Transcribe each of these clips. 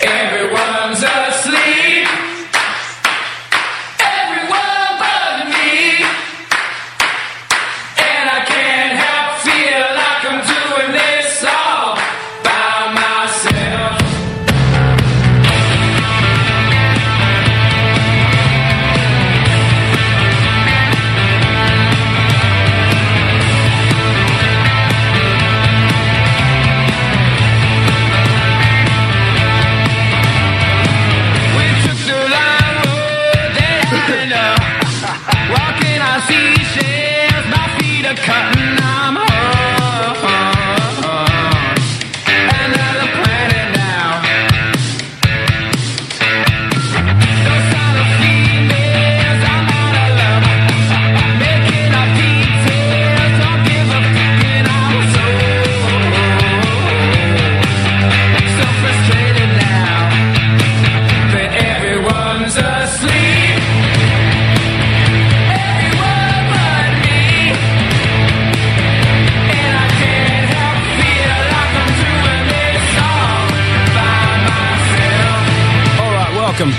Everyone's asleep. Everyone but me. And I can't help feel like I'm doing this all by myself. We took the long road that I know. Walking on seashells, my feet are cutting. I'm on another planet now. Those are the females I'm out of love, making up details. Don't give a fuck, and I'm so frustrated now that everyone's asleep. Everyone but me. And I can't help feel like I'm doing this all by myself. All right, welcome.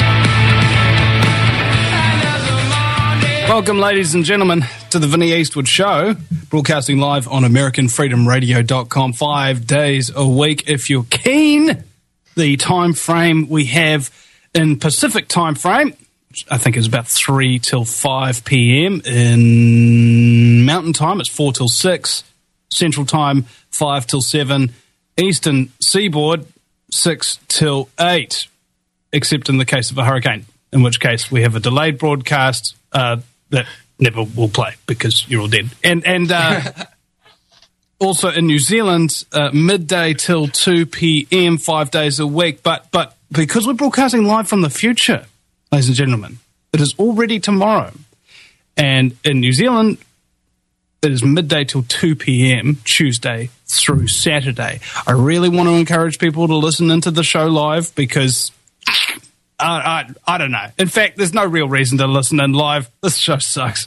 Another morning. Welcome, ladies and gentlemen, to the Vinnie Eastwood Show, broadcasting live on AmericanFreedomRadio.com 5 days a week. If you're keen, the time frame we have in Pacific time frame, which I think is about 3 till 5 p.m. In Mountain Time, it's 4 till 6. Central Time, 5 till 7. Eastern Seaboard, 6 till 8. Except in the case of a hurricane, in which case we have a delayed broadcast that never will play because you're all dead. And also in New Zealand, midday till 2 p.m., 5 days a week. But because we're broadcasting live from the future, ladies and gentlemen, it is already tomorrow. And in New Zealand, it is midday till 2 p.m., Tuesday through Saturday. I really want to encourage people to listen into the show live because I don't know. In fact, there's no real reason to listen in live. This show sucks.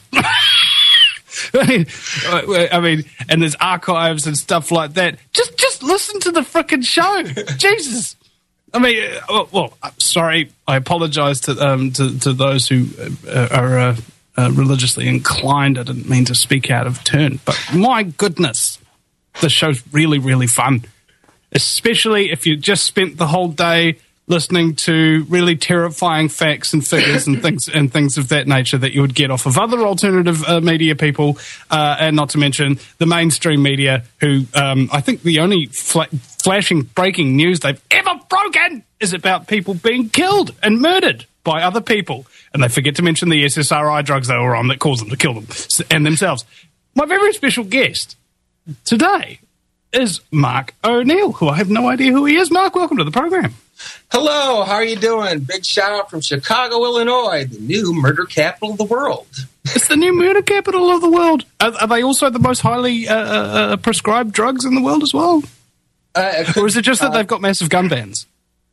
I mean, and there's archives and stuff like that. Just listen to the frickin' show. Jesus. I mean, well, sorry. I apologize to those who are religiously inclined. I didn't mean to speak out of turn, but my goodness, the show's really, really fun. Especially if you just spent the whole day listening to really terrifying facts and figures and things of that nature that you would get off of other alternative media people, and not to mention the mainstream media, who I think the only flashing breaking news they've ever broken is about people being killed and murdered by other people, and they forget to mention the SSRI drugs they were on that caused them to kill them and themselves. My very special guest today is Mark O'Neill, who I have no idea who he is. Mark, welcome to the program. Hello, how are you doing? Big shout out from Chicago, Illinois, the new murder capital of the world. It's the new murder capital of the world. Are they also the most highly prescribed drugs in the world as well? Or is it just that they've got massive gun bans?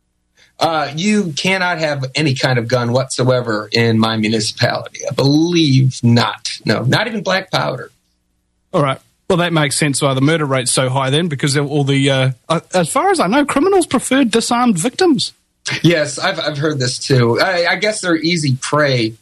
You cannot have any kind of gun whatsoever in my municipality. I believe not. No, not even black powder. All right. Well, that makes sense why the murder rate's so high then, because all the, as far as I know, criminals prefer disarmed victims. Yes, I've heard this too. I guess they're easy prey.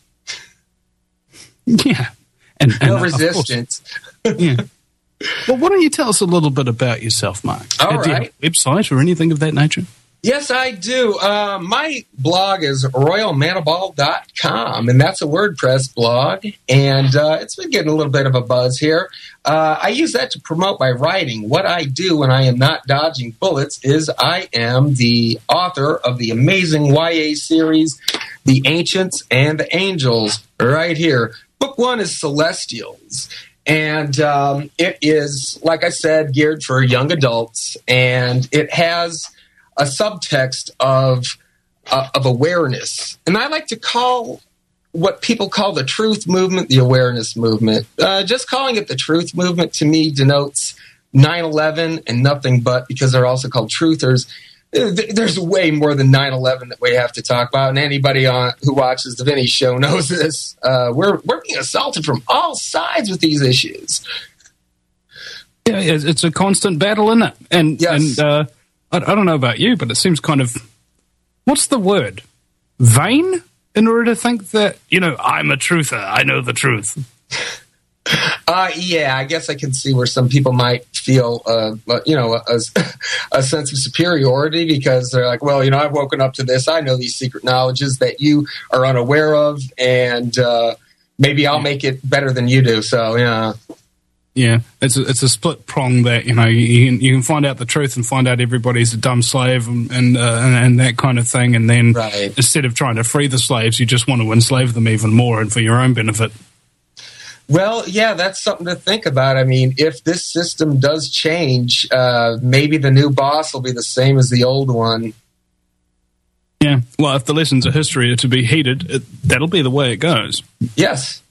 Yeah. And no resistance. Yeah. Well, why don't you tell us a little bit about yourself, Mark? All Do you have right. a website or anything of that nature? Yes, I do. My blog is royalmanibal.com, and that's a WordPress blog, and it's been getting a little bit of a buzz here. I use that to promote my writing. What I do when I am not dodging bullets is I am the author of the amazing YA series, The Ancients and the Angels, right here. Book 1 is Celestials. And it is, like I said, geared for young adults, and it has a subtext of awareness. And I like to call what people call the truth movement the awareness movement. Just calling it the truth movement to me denotes 9/11 and nothing but, because they're also called truthers. There's way more than 9/11 that we have to talk about, and anybody who watches the Vinny Show knows this. We're being assaulted from all sides with these issues. Yeah, it's a constant battle, isn't it? And yes. I don't know about you, but it seems kind of what's the word? Vain? In order to think that, I'm a truther, I know the truth. Yeah, I guess I can see where some people might feel, a sense of superiority because they're like, well, I've woken up to this. I know these secret knowledges that you are unaware of, and maybe I'll make it better than you do. So, yeah. Yeah, it's a split prong that you can find out the truth and find out everybody's a dumb slave and that kind of thing, and then instead of trying to free the slaves, you just want to enslave them even more and for your own benefit. Well, yeah, that's something to think about. I mean, if this system does change, maybe the new boss will be the same as the old one. Yeah, well, if the lessons of history are to be heeded, that'll be the way it goes. Yes.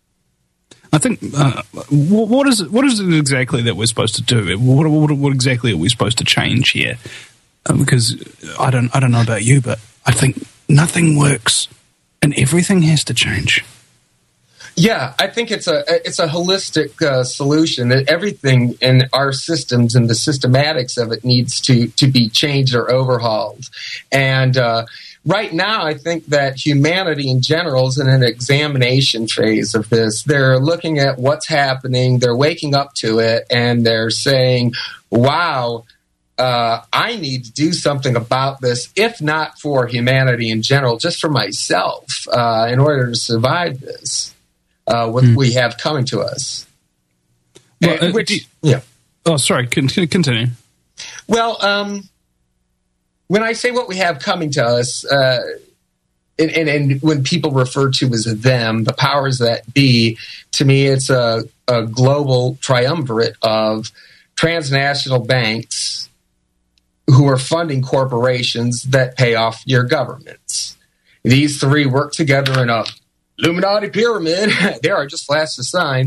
I think what is it exactly that we're supposed to do? What exactly are we supposed to change here? Because I don't know about you, but I think nothing works, and everything has to change. Yeah, I think it's a holistic solution. Everything in our systems and the systematics of it needs to be changed or overhauled, and. Right now, I think that humanity in general is in an examination phase of this. They're looking at what's happening, they're waking up to it, and they're saying, wow, I need to do something about this, if not for humanity in general, just for myself, in order to survive this, what we have coming to us. Well, Oh, sorry, continue. Well, when I say what we have coming to us, and when people refer to as them, the powers that be, to me it's a global triumvirate of transnational banks who are funding corporations that pay off your governments. These three work together in a Illuminati pyramid. They are just flash the sign.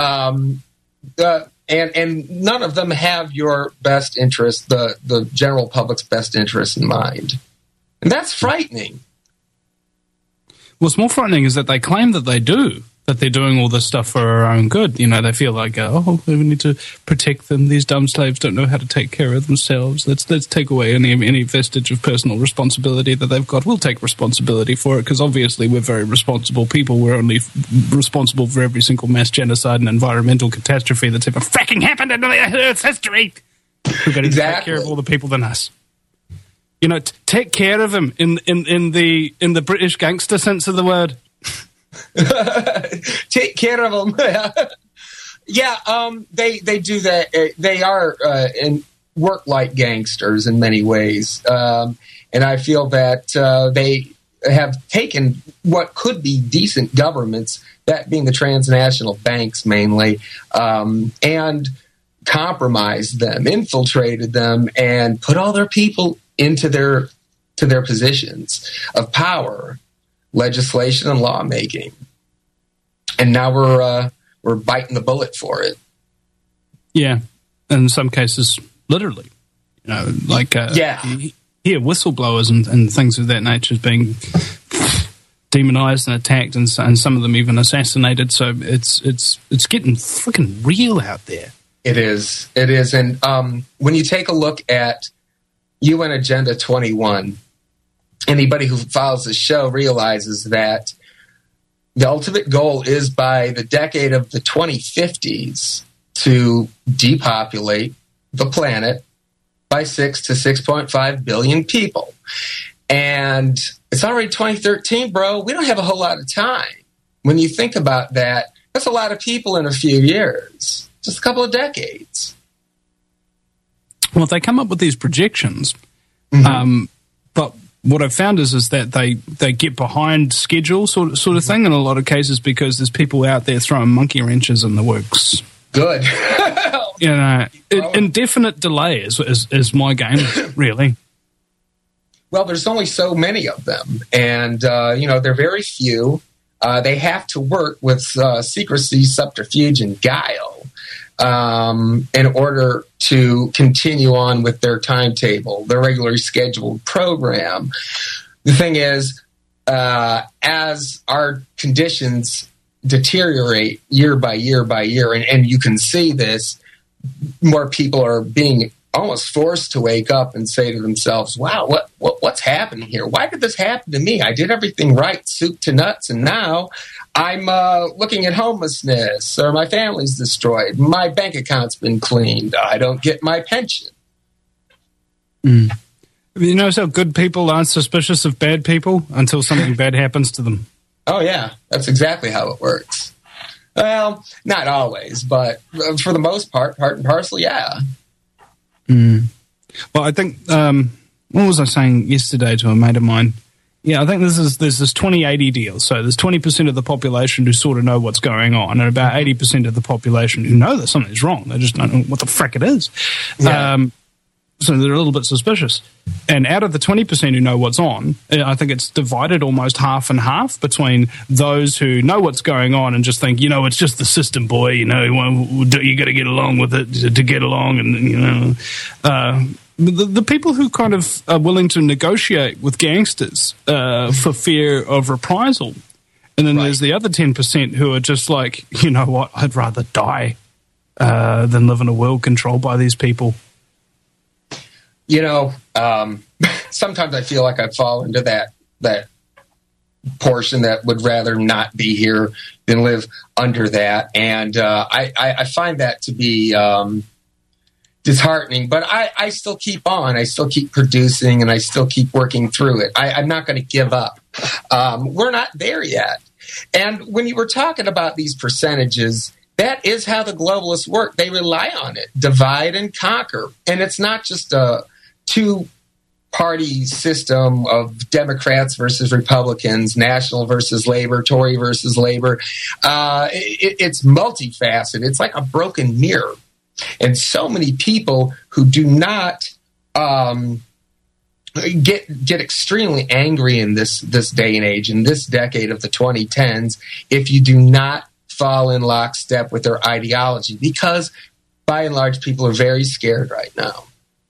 And none of them have your best interest, the general public's best interest in mind. And that's frightening. What's more frightening is that they claim that they do, that they're doing all this stuff for our own good. They feel like, we need to protect them. These dumb slaves don't know how to take care of themselves. Let's take away any vestige of personal responsibility that they've got. We'll take responsibility for it because obviously we're very responsible people. We're only responsible for every single mass genocide and environmental catastrophe that's ever fracking happened in Earth's history. We're going to take care of all the people than us. Take care of them in the British gangster sense of the word. Take care of them. Yeah, they do that. They are and work like gangsters in many ways, and I feel that they have taken what could be decent governments, that being the transnational banks mainly, and compromised them, infiltrated them, and put all their people into their positions of power, legislation and lawmaking, and now we're biting the bullet for it. Yeah, in some cases, literally, whistleblowers and things of that nature being demonized and attacked, and some of them even assassinated. So it's getting freaking real out there. It is, and when you take a look at UN Agenda 21. Anybody who follows the show realizes that the ultimate goal is by the decade of the 2050s to depopulate the planet by 6 to 6.5 billion people. And it's already 2013, bro. We don't have a whole lot of time. When you think about that, that's a lot of people in a few years, just a couple of decades. Well, they come up with these projections, but what I've found is that they get behind schedule sort of thing in a lot of cases because there's people out there throwing monkey wrenches in the works. Good. Indefinite delay is my game, really. Well, there's only so many of them, and they're very few. They have to work with secrecy, subterfuge, and guile in order to continue on with their timetable, their regularly scheduled program. The thing is, as our conditions deteriorate year by year by year, and you can see this, more people are being almost forced to wake up and say to themselves, wow, what's happening here? Why did this happen to me? I did everything right, soup to nuts, and now I'm looking at homelessness, or my family's destroyed. My bank account's been cleaned. I don't get my pension. You notice how good people aren't suspicious of bad people until something bad happens to them? Oh, yeah. That's exactly how it works. Well, not always, but for the most part and parcel, yeah. Well, I think, what was I saying yesterday to a mate of mine? Yeah, I think there's this 20-80 deal. So there's 20% of the population who sort of know what's going on, and about 80% of the population who know that something's wrong. They just don't know what the frick it is. Yeah. So they're a little bit suspicious. And out of the 20% who know what's on, I think it's divided almost half and half between those who know what's going on and just think, it's just the system, boy. You got to get along with it to get along. And, the people who kind of are willing to negotiate with gangsters for fear of reprisal. And then there's the other 10% who are just like, you know what, I'd rather die than live in a world controlled by these people. Sometimes I feel like I fall into that portion that would rather not be here than live under that. And I find that to be disheartening, but I still keep on. I still keep producing, and I still keep working through it. I'm not going to give up. We're not there yet. And when you were talking about these percentages, that is how the globalists work. They rely on it. Divide and conquer. And it's not just a two-party system of Democrats versus Republicans, National versus Labor, Tory versus Labor. It's multifaceted. It's like a broken mirror. And so many people who do not get extremely angry in this day and age, in this decade of the 2010s, if you do not fall in lockstep with their ideology, because by and large, people are very scared right now.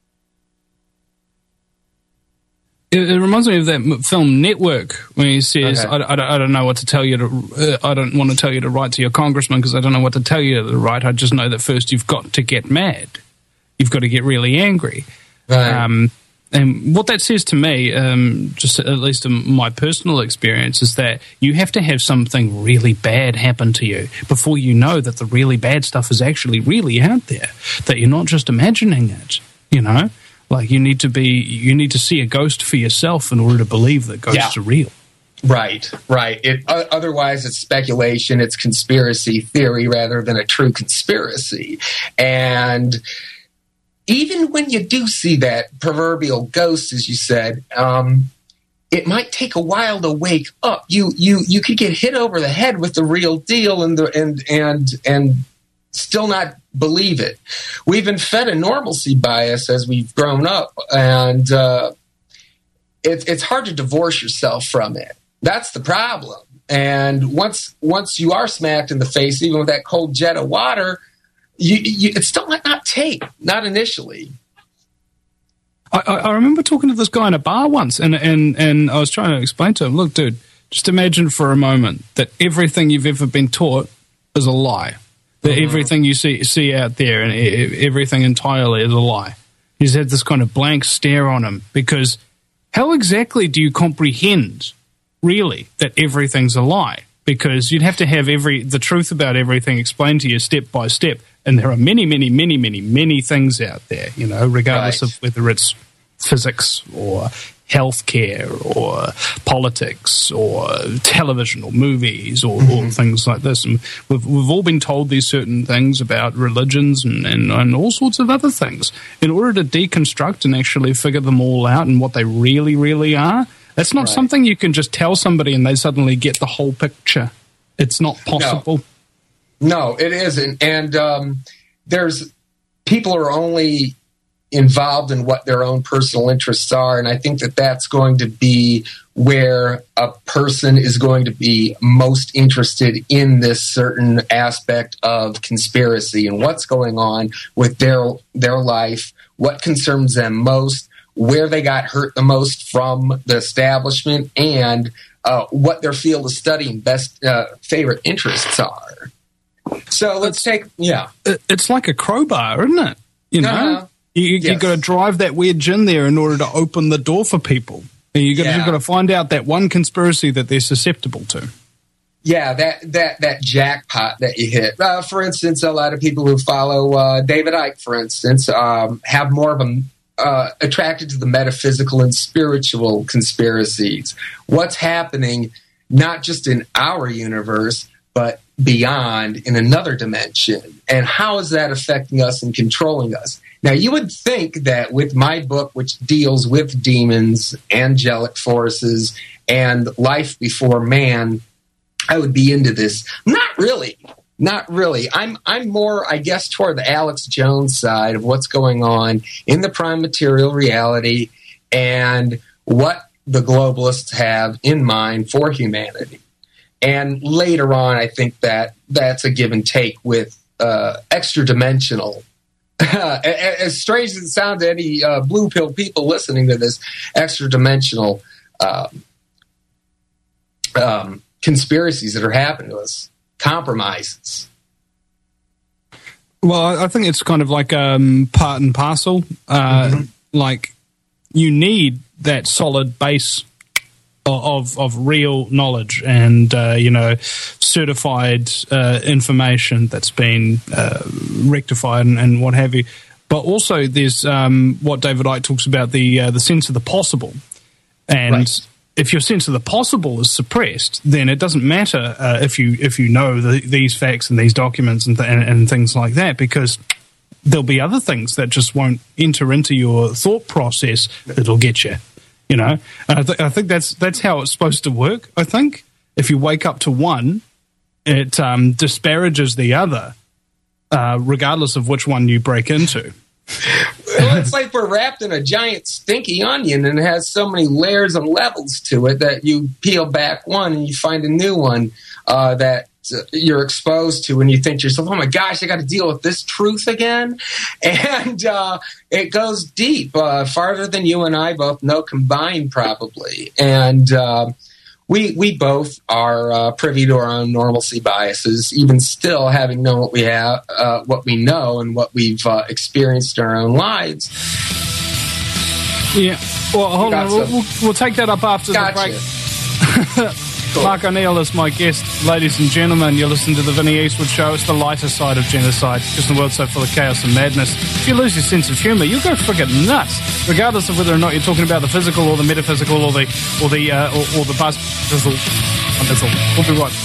It reminds me of that film Network, when he says, okay. I don't know what to tell you I don't want to tell you to write to your congressman because I don't know what to tell you to write. I just know that first you've got to get mad. You've got to get really angry. Right. And what that says to me, just at least in my personal experience, is that you have to have something really bad happen to you before you know that the really bad stuff is actually really out there, that you're not just imagining it, Like you need to see a ghost for yourself in order to believe that ghosts are real. Right. Otherwise, it's speculation. It's conspiracy theory rather than a true conspiracy. And even when you do see that proverbial ghost, as you said, it might take a while to wake up. You could get hit over the head with the real deal and still not believe it. We've been fed a normalcy bias as we've grown up, and it's hard to divorce yourself from it. That's the problem. And once you are smacked in the face, even with that cold jet of water, it still might not take, not initially. I remember talking to this guy in a bar once, and I was trying to explain to him, look, dude, just imagine for a moment that everything you've ever been taught is a lie. That everything you see out there and everything entirely is a lie. He's had this kind of blank stare on him, because how exactly do you comprehend, really, that everything's a lie? Because you'd have to have the truth about everything explained to you step by step. And there are many, many, many, many, many things out there, regardless of whether it's physics or healthcare or politics or television or movies or things like this. And we've all been told these certain things about religions and all sorts of other things. In order to deconstruct and actually figure them all out and what they really, really are, that's not something you can just tell somebody and they suddenly get the whole picture. It's not possible. No, it isn't. And there's people are only involved in what their own personal interests are. And I think that that's going to be where a person is going to be most interested in this certain aspect of conspiracy and what's going on with their life, what concerns them most, where they got hurt the most from the establishment, and what their field of study and best favorite interests are. So let's take, It's like a crowbar, isn't it? You've got to drive that wedge in there in order to open the door for people. And you've got to find out that one conspiracy that they're susceptible to. Yeah, that jackpot that you hit. For instance, a lot of people who follow David Icke, for instance, have more of a attracted to the metaphysical and spiritual conspiracies. What's happening, not just in our universe, but beyond, in another dimension, and how is that affecting us and controlling us? Now, you would think that with my book, which deals with demons, angelic forces, and life before man, I would be into this. Not really. I'm more, I guess, toward the Alex Jones side of what's going on in the prime material reality and what the globalists have in mind for humanity. And later on, I think that that's a give and take with extra-dimensional. As strange as it sounds to any blue pill people listening to this, extra-dimensional conspiracies that are happening to us, compromises. Well, I think it's kind of like part and parcel. Like, you need that solid base of real knowledge and certified information that's been rectified and what have you. But also there's what David Icke talks about, the sense of the possible. And if your sense of the possible is suppressed, then it doesn't matter if you know these facts and these documents and things like that, because there'll be other things that just won't enter into your thought process that'll get you. And I think that's how it's supposed to work. I think if you wake up to one, it disparages the other, regardless of which one you break into. Well, it's like we're wrapped in a giant stinky onion, and it has so many layers and levels to it that you peel back one and you find a new one that you're exposed to, and you think to yourself, oh my gosh, I got to deal with this truth again. And it goes deep, farther than you and I both know combined, probably. And we both are privy to our own normalcy biases, even still having known what we have, what we know, and what we've experienced in our own lives. Yeah. Well, hold on. We'll take that up after the break. Cool. Mark O'Neill is my guest. Ladies and gentlemen, you're listening to the Vinnie Eastwood Show. It's the lighter side of genocide, because the world's so full of chaos and madness. If you lose your sense of humour, you'll go friggin' nuts, regardless of whether or not you're talking about the physical or the metaphysical or the buzz. We'll be right.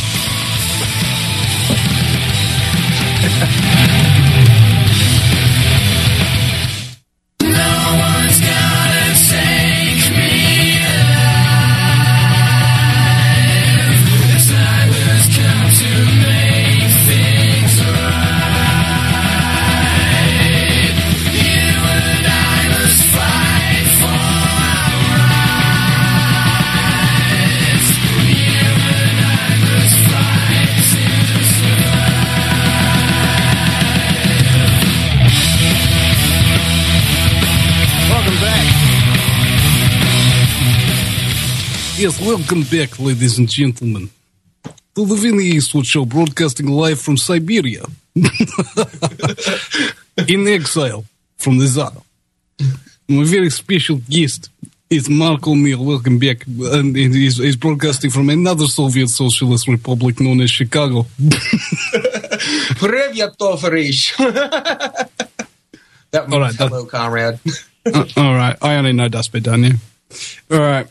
Yes, welcome back, ladies and gentlemen, to the Vinnie Eastwood Show, broadcasting live from Siberia. In exile from the Tsar. My very special guest is Mark O'Neill. Welcome back. And he's broadcasting from another Soviet Socialist Republic known as Chicago. Привет, товарищ. That means hello, comrade. All right. I only know Das Bedanya. All right.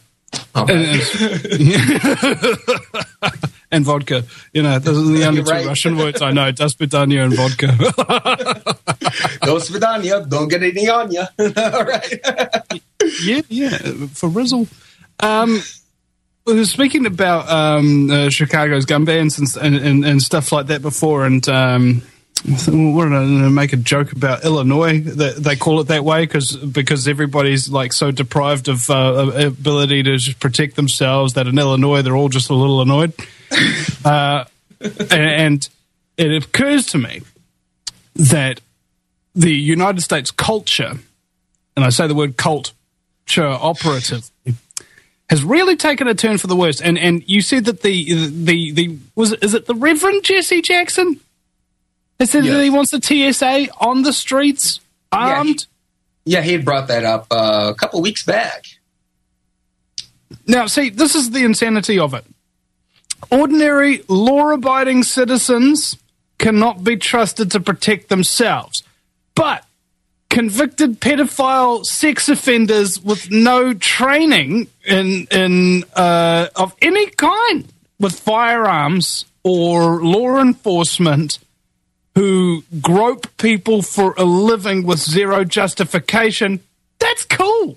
And vodka. Those are the only two Russian words I know. Das Bedanya and vodka. Do svidanya, don't get any on you. All right. Yeah, for Rizzle. Speaking about Chicago's gun bans and stuff like that before, and what did I make a joke about Illinois? They call it that way because everybody's like so deprived of ability to just protect themselves that in Illinois they're all just a little annoyed. And it occurs to me that the United States culture, and I say the word culture operatively, has really taken a turn for the worse. And you said that is it the Reverend Jesse Jackson? He said that he wants the TSA on the streets, armed. Yeah, he had brought that up a couple weeks back. Now, see, this is the insanity of it. Ordinary, law-abiding citizens cannot be trusted to protect themselves. But convicted pedophile sex offenders with no training in of any kind with firearms or law enforcement who grope people for a living with zero justification, that's cool.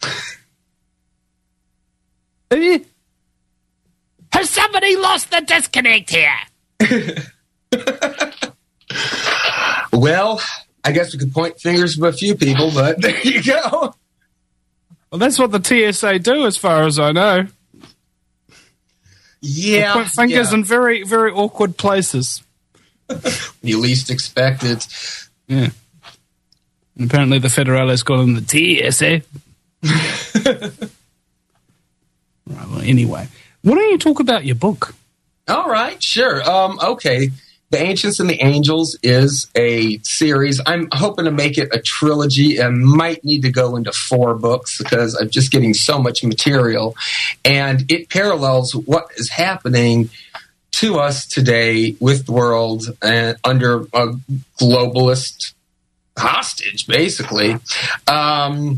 Has somebody lost the disconnect here? Well, I guess we could point fingers to a few people, but there you go. Well, that's what the TSA do, as far as I know. Yeah. They point fingers in very, very awkward places. You least expect it. Yeah. And apparently the Federales call them the TSA. Right, well, anyway. Why don't you talk about your book? All right, sure. Okay. The Ancients and the Angels is a series. I'm hoping to make it a trilogy. I might need to go into 4 books because I'm just getting so much material. And it parallels what is happening to us today with the world under a globalist hostage, basically. A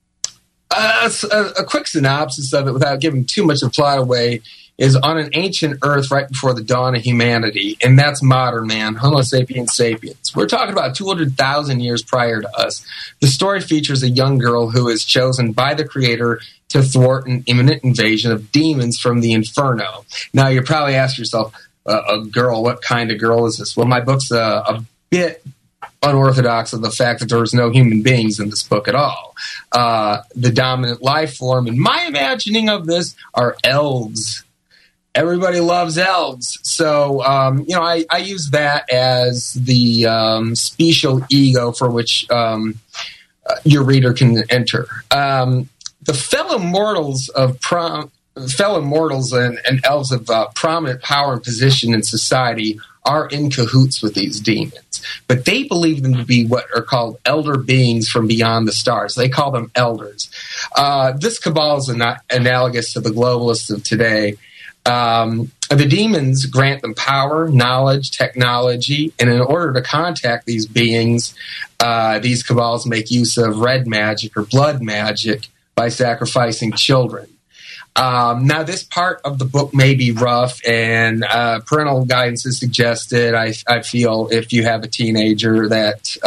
quick synopsis of it without giving too much of the plot away is on an ancient Earth right before the dawn of humanity, and that's modern man, Homo sapiens sapiens. We're talking about 200,000 years prior to us. The story features a young girl who is chosen by the Creator to thwart an imminent invasion of demons from the Inferno. Now, you're probably asking yourself, a girl, what kind of girl is this? Well, my book's a bit unorthodox of the fact that there's no human beings in this book at all. The dominant life form, in my imagining of this, are elves. Everybody loves elves. So, I use that as the special ego for which your reader can enter. The fellow mortals and elves of prominent power and position in society are in cahoots with these demons, but they believe them to be what are called elder beings from beyond the stars. They call them elders. This cabal is analogous to the globalists of today. The demons grant them power, knowledge, technology, and in order to contact these beings, these cabals make use of red magic or blood magic by sacrificing children. Now, this part of the book may be rough, and parental guidance is suggested. I feel if you have a teenager that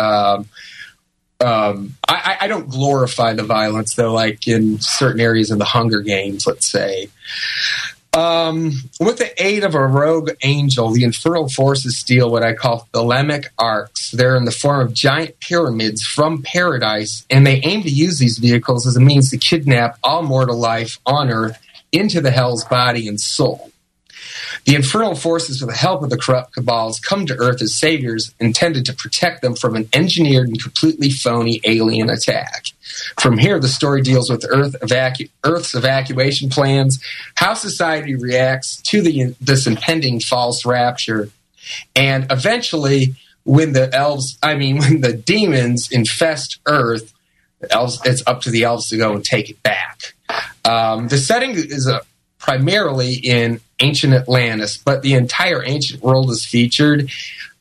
I don't glorify the violence, though, like in certain areas of the Hunger Games, let's say. With the aid of a rogue angel, the infernal forces steal what I call thelemic arcs. They're in the form of giant pyramids from paradise, and they aim to use these vehicles as a means to kidnap all mortal life on Earth into the hell's body and soul. The infernal forces, with the help of the corrupt cabals, come to Earth as saviors intended to protect them from an engineered and completely phony alien attack. From here, the story deals with Earth's evacuation plans, how society reacts to this impending false rapture, and eventually, when the demons infest Earth, it's up to the elves to go and take it back. The setting is primarily in ancient Atlantis, but the entire ancient world is featured.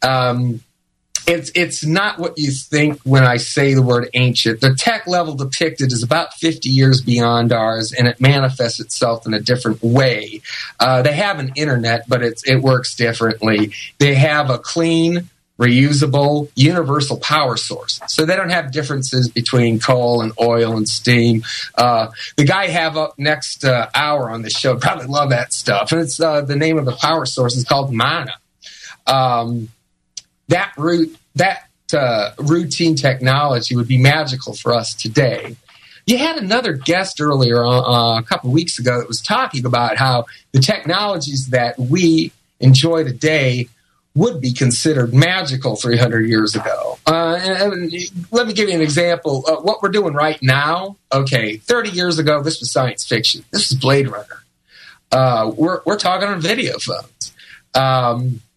It's not what you think when I say the word ancient. The tech level depicted is about 50 years beyond ours, and it manifests itself in a different way. They have an internet, but it works differently. They have a clean, reusable, universal power source. So they don't have differences between coal and oil and steam. The guy I have up next hour on the show would probably love that stuff. And it's the name of the power source is called mana. That routine technology would be magical for us today. You had another guest earlier a couple of weeks ago that was talking about how the technologies that we enjoy today would be considered magical 300 years ago. And let me give you an example. What we're doing right now, 30 years ago, this was science fiction. This was Blade Runner. We're talking on video phones.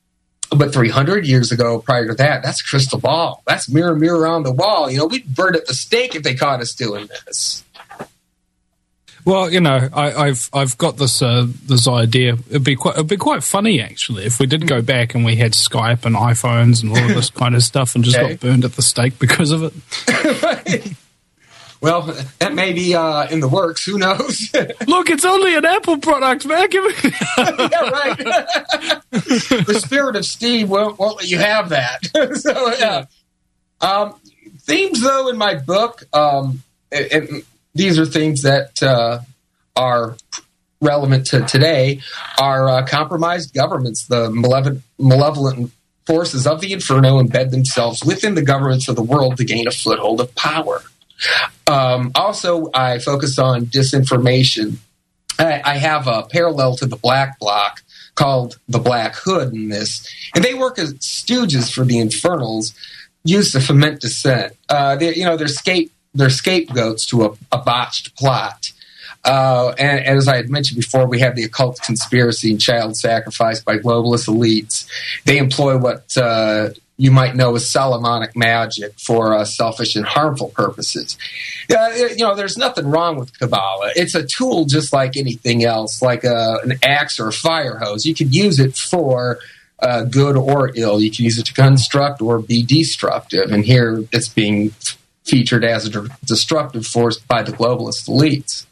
But 300 years ago, prior to that, that's a crystal ball. That's mirror, mirror on the wall. We'd burn at the stake if they caught us doing this. Well, I've got this idea. It'd be quite funny actually if we did go back and we had Skype and iPhones and all of this kind of stuff and just got burned at the stake because of it. Right. Well, that may be in the works. Who knows? Look, it's only an Apple product, man. Yeah, right. The spirit of Steve won't let you have that. So, yeah. Themes, though, in my book, and these are themes that are relevant to today, are compromised governments. The malevolent forces of the Inferno embed themselves within the governments of the world to gain a foothold of power. Also, I focus on disinformation. I have a parallel to the Black Bloc called the Black Hood in this, and they work as stooges for the Infernals used to foment dissent. They're scapegoats to a botched plot. And as I had mentioned before, we have the occult conspiracy and child sacrifice by globalist elites. They employ what you might know as Solomonic magic for selfish and harmful purposes. There's nothing wrong with Kabbalah. It's a tool just like anything else, like an axe or a fire hose. You can use it for good or ill. You can use it to construct or be destructive. And here it's being featured as a destructive force by the globalist elites.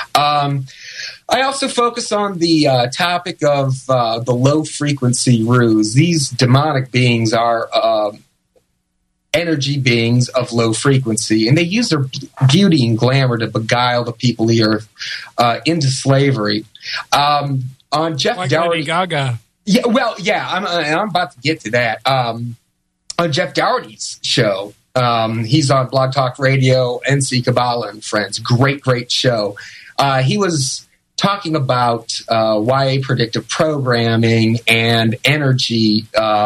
I also focus on the topic of the low-frequency ruse. These demonic beings are energy beings of low frequency, and they use their beauty and glamour to beguile the people of the earth into slavery. On Jeff like Dougherty, Lady Gaga. Yeah, well, yeah, I'm about to get to that. On Jeff Dougherty's show, he's on Blog Talk Radio, NC Kabbalah and Friends. Great show. He was talking about YA predictive programming and energy,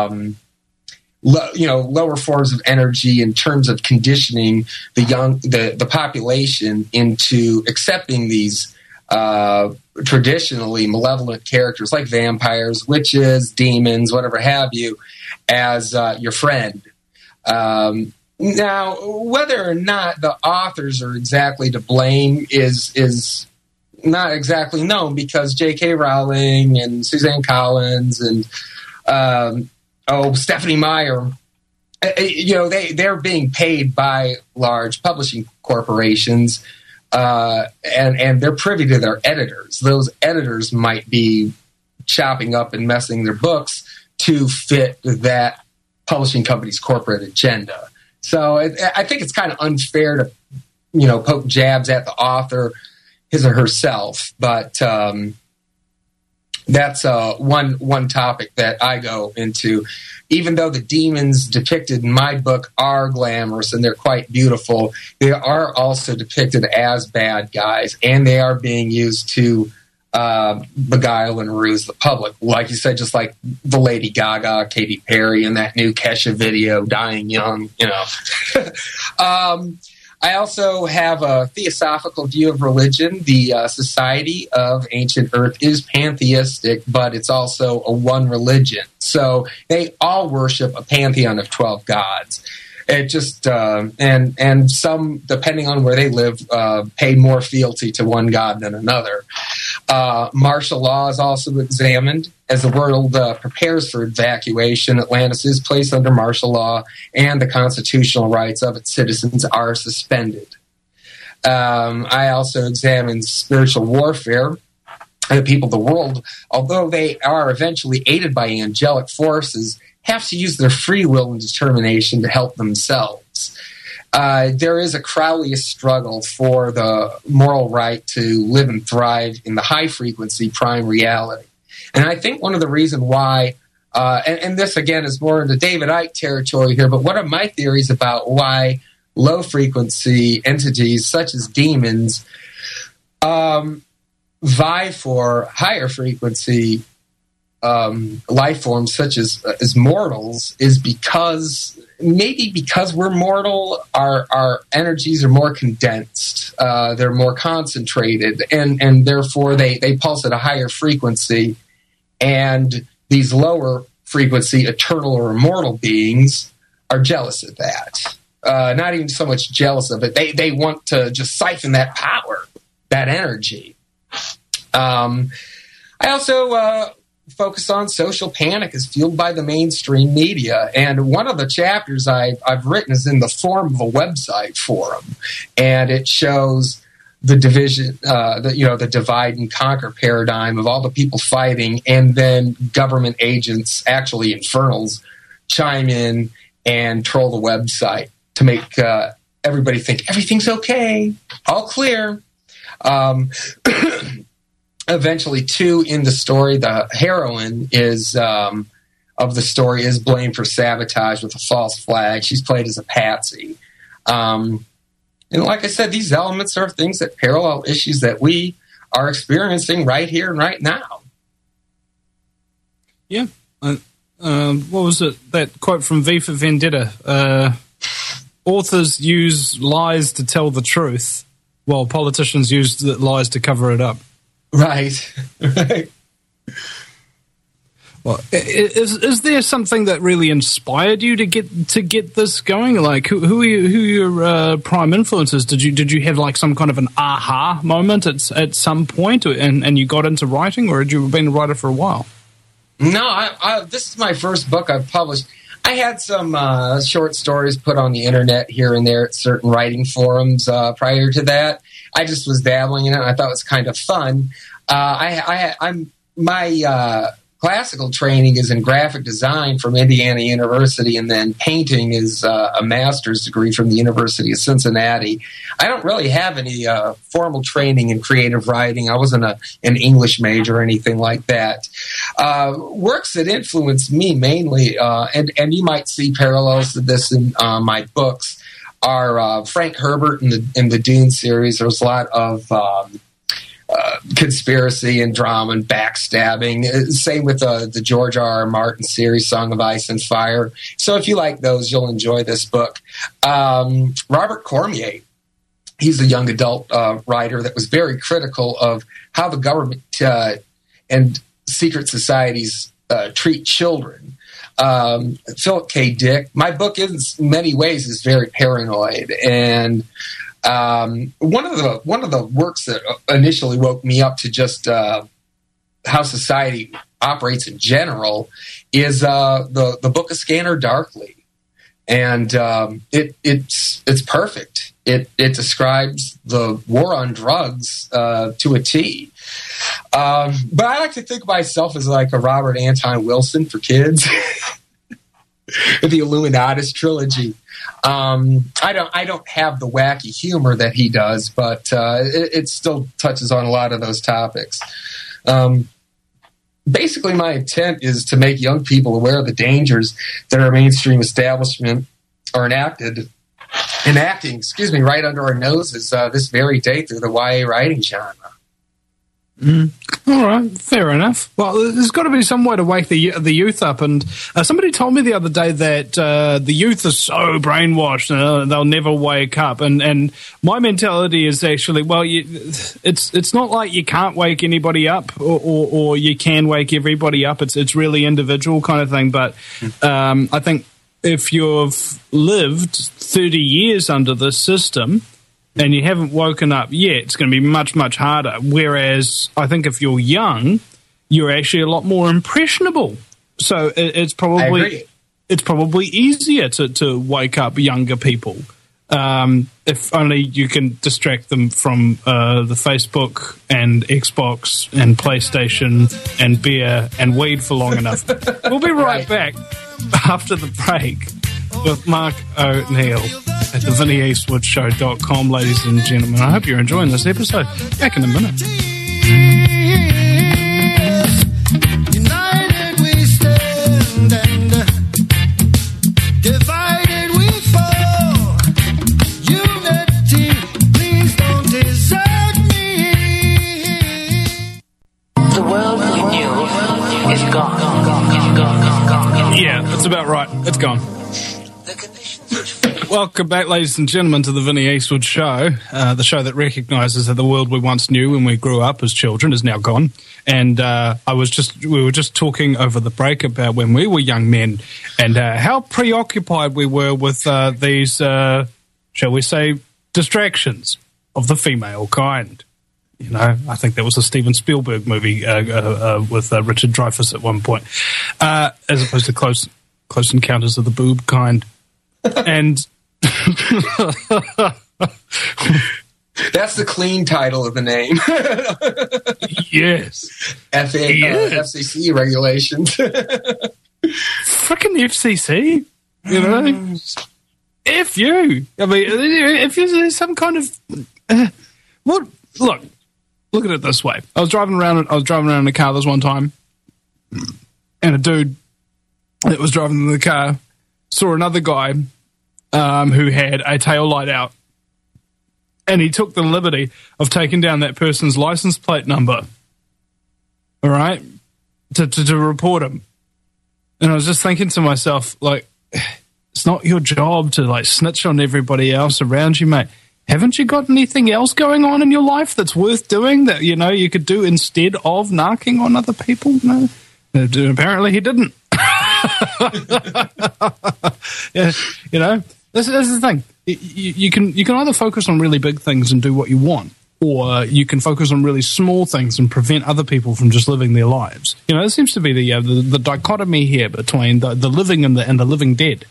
lower forms of energy in terms of conditioning the population into accepting these traditionally malevolent characters like vampires, witches, demons, whatever have you, as your friend. Now, whether or not the authors are exactly to blame is not exactly known, because J.K. Rowling and Suzanne Collins and Stephanie Meyer, they're being paid by large publishing corporations, and they're privy to their editors. Those editors might be chopping up and messing their books to fit that publishing company's corporate agenda. So I think it's kind of unfair to, poke jabs at the author, his or herself. But that's one topic that I go into. Even though the demons depicted in my book are glamorous and they're quite beautiful, they are also depicted as bad guys, and they are being used to beguile and ruse the public. Like you said, just like the Lady Gaga, Katy Perry, and that new Kesha video, Dying Young, I also have a theosophical view of religion. The Society of Ancient Earth is pantheistic, but it's also a one religion. So they all worship a pantheon of 12 gods. It just and some, depending on where they live, pay more fealty to one god than another. Martial law is also examined. As the world prepares for evacuation, Atlantis is placed under martial law, and the constitutional rights of its citizens are suspended. I also examine spiritual warfare. The people of the world, although they are eventually aided by angelic forces, have to use their free will and determination to help themselves. There is a Crowleyist struggle for the moral right to live and thrive in the high-frequency prime reality. And I think one of the reasons why, and this again is more into David Icke territory here, but one of my theories about why low-frequency entities such as demons vie for higher-frequency life forms such as mortals is because we're mortal, our energies are more condensed, they're more concentrated, and therefore they pulse at a higher frequency, and these lower frequency eternal or immortal beings are jealous of that. Not even so much jealous of it. They want to just siphon that power, that energy. I also focus on social panic is fueled by the mainstream media. And one of the chapters I've written is in the form of a website forum. And it shows the division, the divide and conquer paradigm of all the people fighting, and then government agents, actually infernals, chime in and troll the website to make everybody think everything's okay, all clear. Eventually, too, in the story, the heroine of the story is blamed for sabotage with a false flag. She's played as a patsy. And like I said, these elements are things that parallel issues that we are experiencing right here and right now. Yeah. What was it? That quote from V for Vendetta. Authors use lies to tell the truth, while politicians use the lies to cover it up. Right. Right. Well, is there something that really inspired you to get this going? Like, who are your prime influences? Did you have like some kind of an aha moment at some point, and you got into writing, or had you been a writer for a while? No, this is my first book I've published. I had some short stories put on the internet here and there at certain writing forums prior to that. I just was dabbling in it. I thought it was kind of fun. My classical training is in graphic design from Indiana University, and then painting is a master's degree from the University of Cincinnati. I don't really have any formal training in creative writing. I wasn't an English major or anything like that. Works that influenced me mainly, and you might see parallels to this in my books, are Frank Herbert in the Dune series. There's a lot of conspiracy and drama and backstabbing. Same with the George R.R. Martin series, Song of Ice and Fire. So if you like those, you'll enjoy this book. Robert Cormier, he's a young adult writer that was very critical of how the government and secret societies treat children. Philip K. Dick. My book, in many ways, is very paranoid, and one of the works that initially woke me up to just how society operates in general is the book of Scanner Darkly, and it's perfect. It describes the war on drugs to a T. But I like to think of myself as like a Robert Anton Wilson for kids. The Illuminatus trilogy. I don't have the wacky humor that he does, but it still touches on a lot of those topics. Basically, my intent is to make young people aware of the dangers that our mainstream establishment are enacting, right under our noses this very day through the YA writing genre. All right, fair enough. Well, there's got to be some way to wake the youth up, and somebody told me the other day that the youth are so brainwashed they'll never wake up. And my mentality is actually, well, it's not like you can't wake anybody up, or you can wake everybody up. It's really individual kind of thing. But I think if you've lived 30 years under this system and you haven't woken up yet, it's going to be much, much harder. Whereas I think if you're young, you're actually a lot more impressionable. So it's probably easier to wake up younger people, if only you can distract them from the Facebook and Xbox and PlayStation and beer and weed for long enough. We'll be right back after the break with Mark O'Neill at thevinnieeastwoodshow.com, ladies and gentlemen. I hope you're enjoying this episode. Back in a minute. United we stand and divided we fall. Unity, please don't desert me. The world you knew is gone. Yeah, that's about right. It's gone. The conditions which Welcome back, ladies and gentlemen, to the Vinnie Eastwood Show, the show that recognises that the world we once knew when we grew up as children is now gone. And we were just talking over the break about when we were young men and how preoccupied we were with these, shall we say, distractions of the female kind. You know, I think there was a Steven Spielberg movie with Richard Dreyfuss at one point, as opposed to Close Encounters of the Boob kind. And that's the clean title of the name. Yes. FCC regulations. Frickin' FCC, you know? F you. I mean, if there's some kind of what? Look at it this way. I was driving around in a car this one time, and a dude that was driving in the car saw another guy who had a tail light out, and he took the liberty of taking down that person's license plate number, all right, to report him. And I was just thinking to myself, like, it's not your job to, like, snitch on everybody else around you, mate. Haven't you got anything else going on in your life that's worth doing that, you know, you could do instead of narking on other people? No. Apparently he didn't. Yeah, you know, this is the thing. You can either focus on really big things and do what you want, or you can focus on really small things and prevent other people from just living their lives. You know, there seems to be the dichotomy here between the living and the living dead.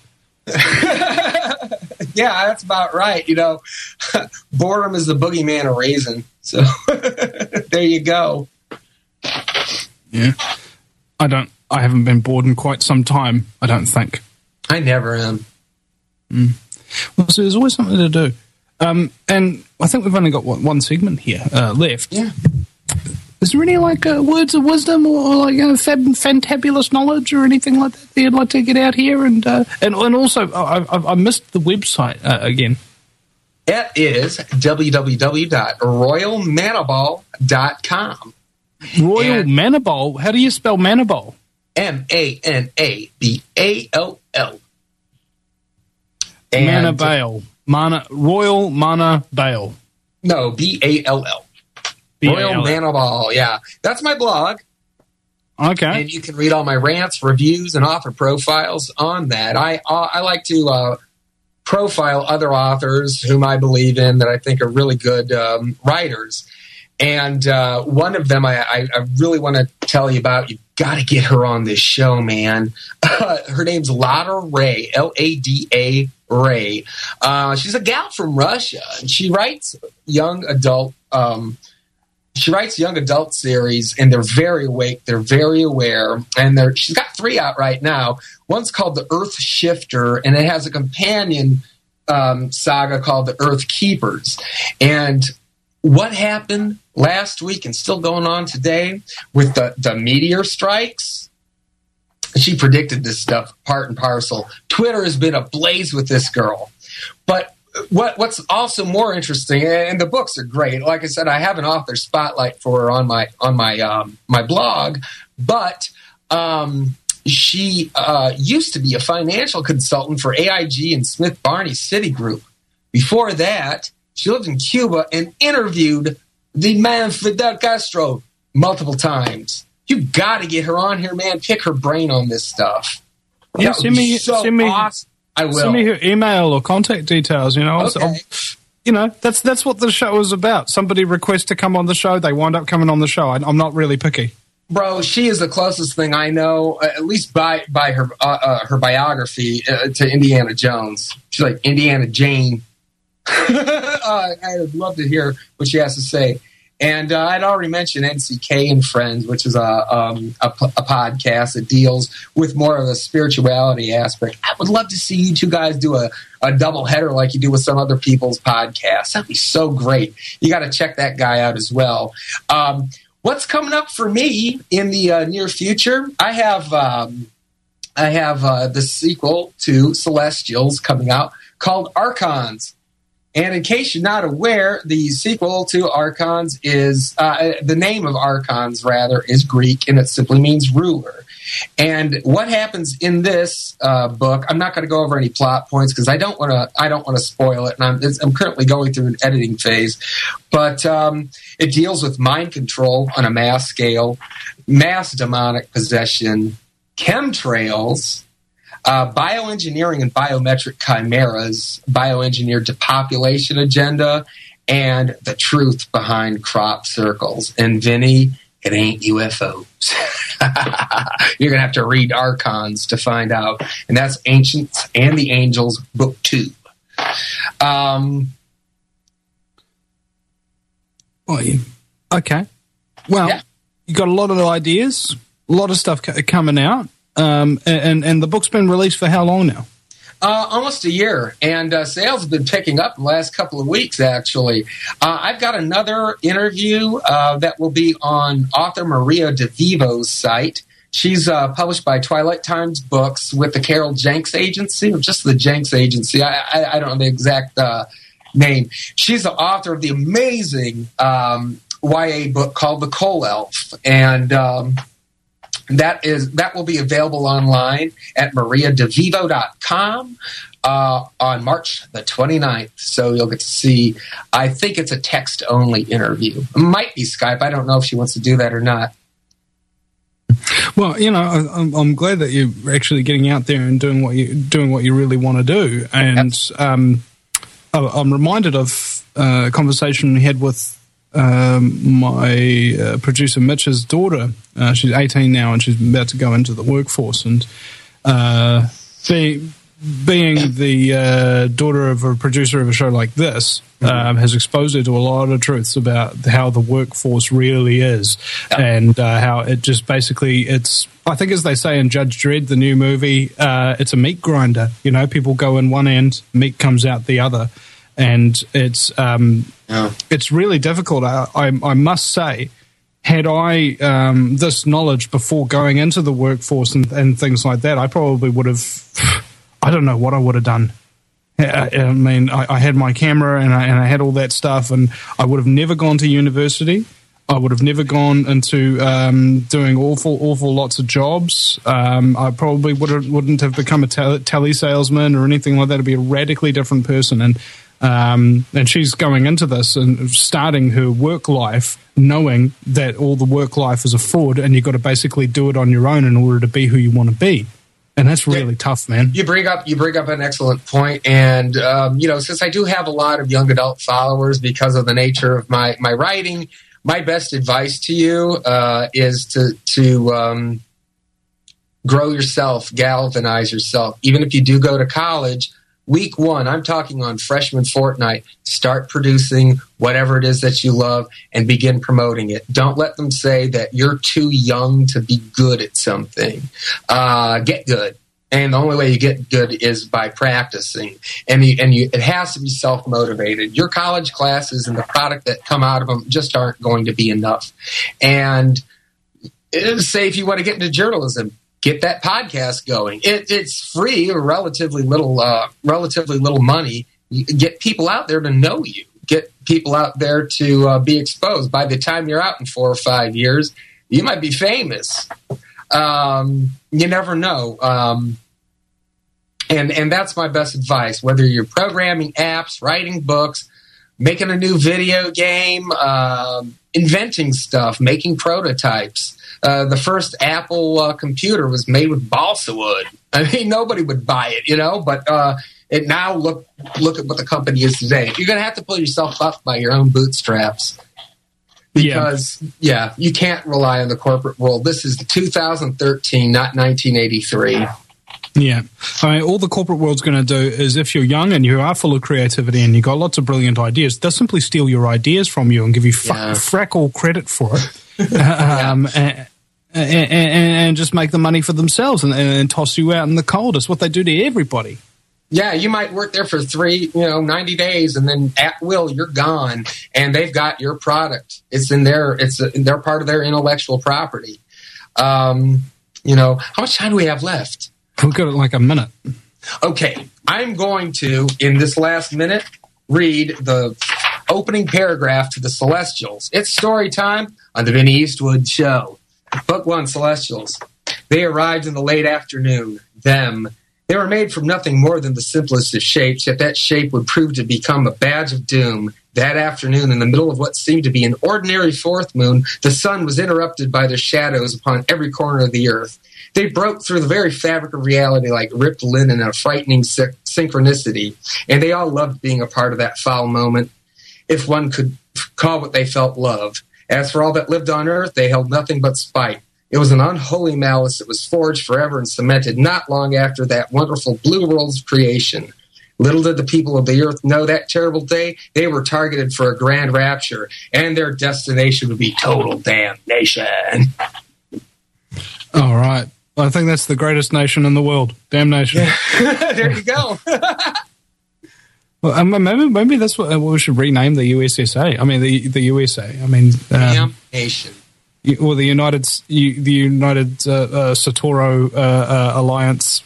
Yeah, that's about right. You know, boredom is the boogeyman of reason. So there you go. Yeah. I haven't been bored in quite some time, I don't think. I never am. Well, so there's always something to do. And I think we've only got one segment here left. Yeah. Is there any, like, words of wisdom or like, fantabulous knowledge or anything like that you'd like to get out here? And also, I missed the website again. It is www.royalmanaball.com. Royal Manaball? How do you spell Manaball? Manaball. Manaball. Royal Manaball. No, Ball. Royal Manaball, yeah. That's my blog. Okay. And you can read all my rants, reviews, and author profiles on that. I like to profile other authors whom I believe in that I think are really good writers. And one of them I really want to tell you about. You've got to get her on this show, man. Her name's Lada Ray, Lada Ray. She's a gal from Russia, and she writes young adult series, and they're very awake, they're very aware, and she's got 3 out right now. One's called The Earth Shifter, and it has a companion saga called The Earth Keepers. And what happened last week and still going on today with the meteor strikes? She predicted this stuff part and parcel. Twitter has been ablaze with this girl. But what's also more interesting, and the books are great. Like I said, I have an author spotlight for her on my blog, but she used to be a financial consultant for AIG and Smith Barney Citigroup. Before that, she lived in Cuba and interviewed the man Fidel Castro multiple times. You got to get her on here, man. Pick her brain on this stuff. Yeah, send me awesome. I will. Send me her email or contact details. You know, Okay. you know, that's what the show is about. Somebody requests to come on the show, they wind up coming on the show. I'm not really picky. Bro, she is the closest thing I know, at least by her biography, to Indiana Jones. She's like Indiana Jane. I would love to hear what she has to say. And I'd already mentioned NCK and Friends, which is a podcast that deals with more of the spirituality aspect. I would love to see you two guys do a double header like you do with some other people's podcasts. That'd be so great. You got to check that guy out as well. What's coming up for me in the near future? I have the sequel to Celestials coming out called Archons. And in case you're not aware, the sequel to Archons is, the name of Archons, rather, is Greek, and it simply means ruler. And what happens in this book, I'm not going to go over any plot points because I don't want to spoil it, and I'm currently going through an editing phase. But it deals with mind control on a mass scale, mass demonic possession, chemtrails, bioengineering and biometric chimeras, bioengineered depopulation agenda, and the truth behind crop circles. And Vinny, it ain't UFOs. You're going to have to read Archons to find out. And that's Ancients and the Angels, Book 2. Okay. Well, Yeah. you got a lot of ideas, a lot of stuff coming out, and the book's been released for how long now? Almost a year, and sales have been picking up in the last couple of weeks, actually. I've got another interview that will be on author Maria DeVivo's site. She's published by Twilight Times Books with the Carol Jenks Agency, or just the Jenks Agency. I don't know the exact name. She's the author of the amazing YA book called The Coal Elf, and that will be available online at mariadevivo.com on March the 29th. So you'll get to see, I think it's a text-only interview. It might be Skype. I don't know if she wants to do that or not. Well, I'm glad that you're actually getting out there and doing what you really want to do. And I'm reminded of a conversation we had with my producer Mitch's daughter. She's 18 now, and she's about to go into the workforce. And being the daughter of a producer of a show like this has exposed her to a lot of truths about how the workforce really is, and how it just basically I think, as they say in Judge Dredd, the new movie, it's a meat grinder. People go in one end, meat comes out the other. And it's really difficult. I must say, had I this knowledge before going into the workforce and things like that, I probably would have. I don't know what I would have done. I mean, I had my camera and I had all that stuff, and I would have never gone to university. I would have never gone into doing awful lots of jobs. I probably wouldn't have become a tele salesman or anything like that. It'd be a radically different person. And she's going into this and starting her work life knowing that all the work life is a fraud, and you've got to basically do it on your own in order to be who you want to be. And that's really tough, man. You bring up an excellent point. And, since I do have a lot of young adult followers because of the nature of my writing, my best advice to you is to grow yourself, galvanize yourself. Even if you do go to college, week one, I'm talking on freshman fortnight, start producing whatever it is that you love and begin promoting it. Don't let them say that you're too young to be good at something. Get good. And the only way you get good is by practicing. And it has to be self-motivated. Your college classes and the product that come out of them just aren't going to be enough. And say if you want to get into journalism, get that podcast going. It's free, or relatively little money. You get people out there to know you. Get people out there to be exposed. By the time you're out in 4 or 5 years, you might be famous. You never know. And that's my best advice. Whether you're programming apps, writing books, making a new video game, inventing stuff, making prototypes. The first Apple computer was made with balsa wood. I mean, nobody would buy it, but it now look at what the company is today. You're going to have to pull yourself up by your own bootstraps because, you can't rely on the corporate world. This is 2013, not 1983. Yeah. I mean, all the corporate world's going to do is, if you're young and you are full of creativity and you've got lots of brilliant ideas, they'll simply steal your ideas from you and give you frack all credit for it. And just make the money for themselves and toss you out in the cold. It's what they do to everybody. Yeah, you might work there for 90 days, and then at will you're gone, and they've got your product. They're part of their intellectual property. How much time do we have left? We've got like a minute. Okay, I'm going to, in this last minute, read the opening paragraph to The Celestials. It's story time on the Vinny Eastwood Show. Book 1, Celestials. They arrived in the late afternoon. They were made from nothing more than the simplest of shapes, yet that shape would prove to become a badge of doom. That afternoon, in the middle of what seemed to be an ordinary fourth moon, the sun was interrupted by their shadows upon every corner of the earth. They broke through the very fabric of reality like ripped linen in a frightening synchronicity, and they all loved being a part of that foul moment, if one could call what they felt love. As for all that lived on earth, they held nothing but spite. It was an unholy malice that was forged forever and cemented not long after that wonderful blue world's creation. Little did the people of the earth know that terrible day they were targeted for a grand rapture, and their destination would be total damnation. All right. I think that's the greatest nation in the world. Damnation. There you go. Well, maybe that's what we should rename the USSA. I mean, the USA. I mean, Damnation. Or the United Satoru Alliance.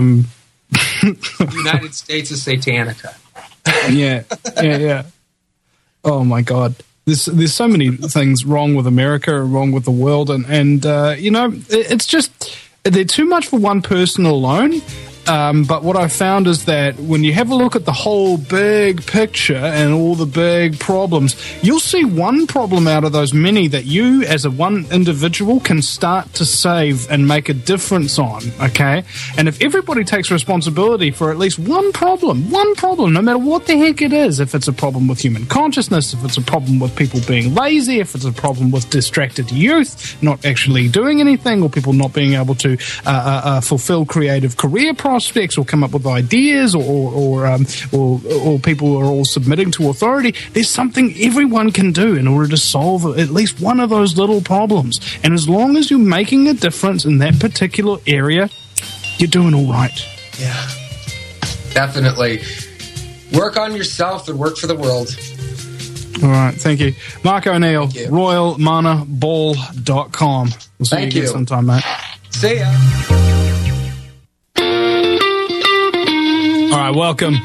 United States of Satanica. Yeah. Oh my God. There's so many things wrong with America, wrong with the world, and you know, it's just they're too much for one person alone. But what I found is that when you have a look at the whole big picture and all the big problems, you'll see one problem out of those many that you, as a one individual, can start to save and make a difference on, okay? And if everybody takes responsibility for at least one problem, no matter what the heck it is, if it's a problem with human consciousness, if it's a problem with people being lazy, if it's a problem with distracted youth not actually doing anything, or people not being able to fulfill creative career prospects or come up with ideas, or people are all submitting to authority, there's something everyone can do in order to solve at least one of those little problems. And as long as you're making a difference in that particular area, you're doing all right. Yeah, definitely. Work on yourself and work for the world. All right, thank you. Mark O'Neill, royalmanaball.com. We'll see Thank you again you. sometime, mate. See ya. All right, welcome.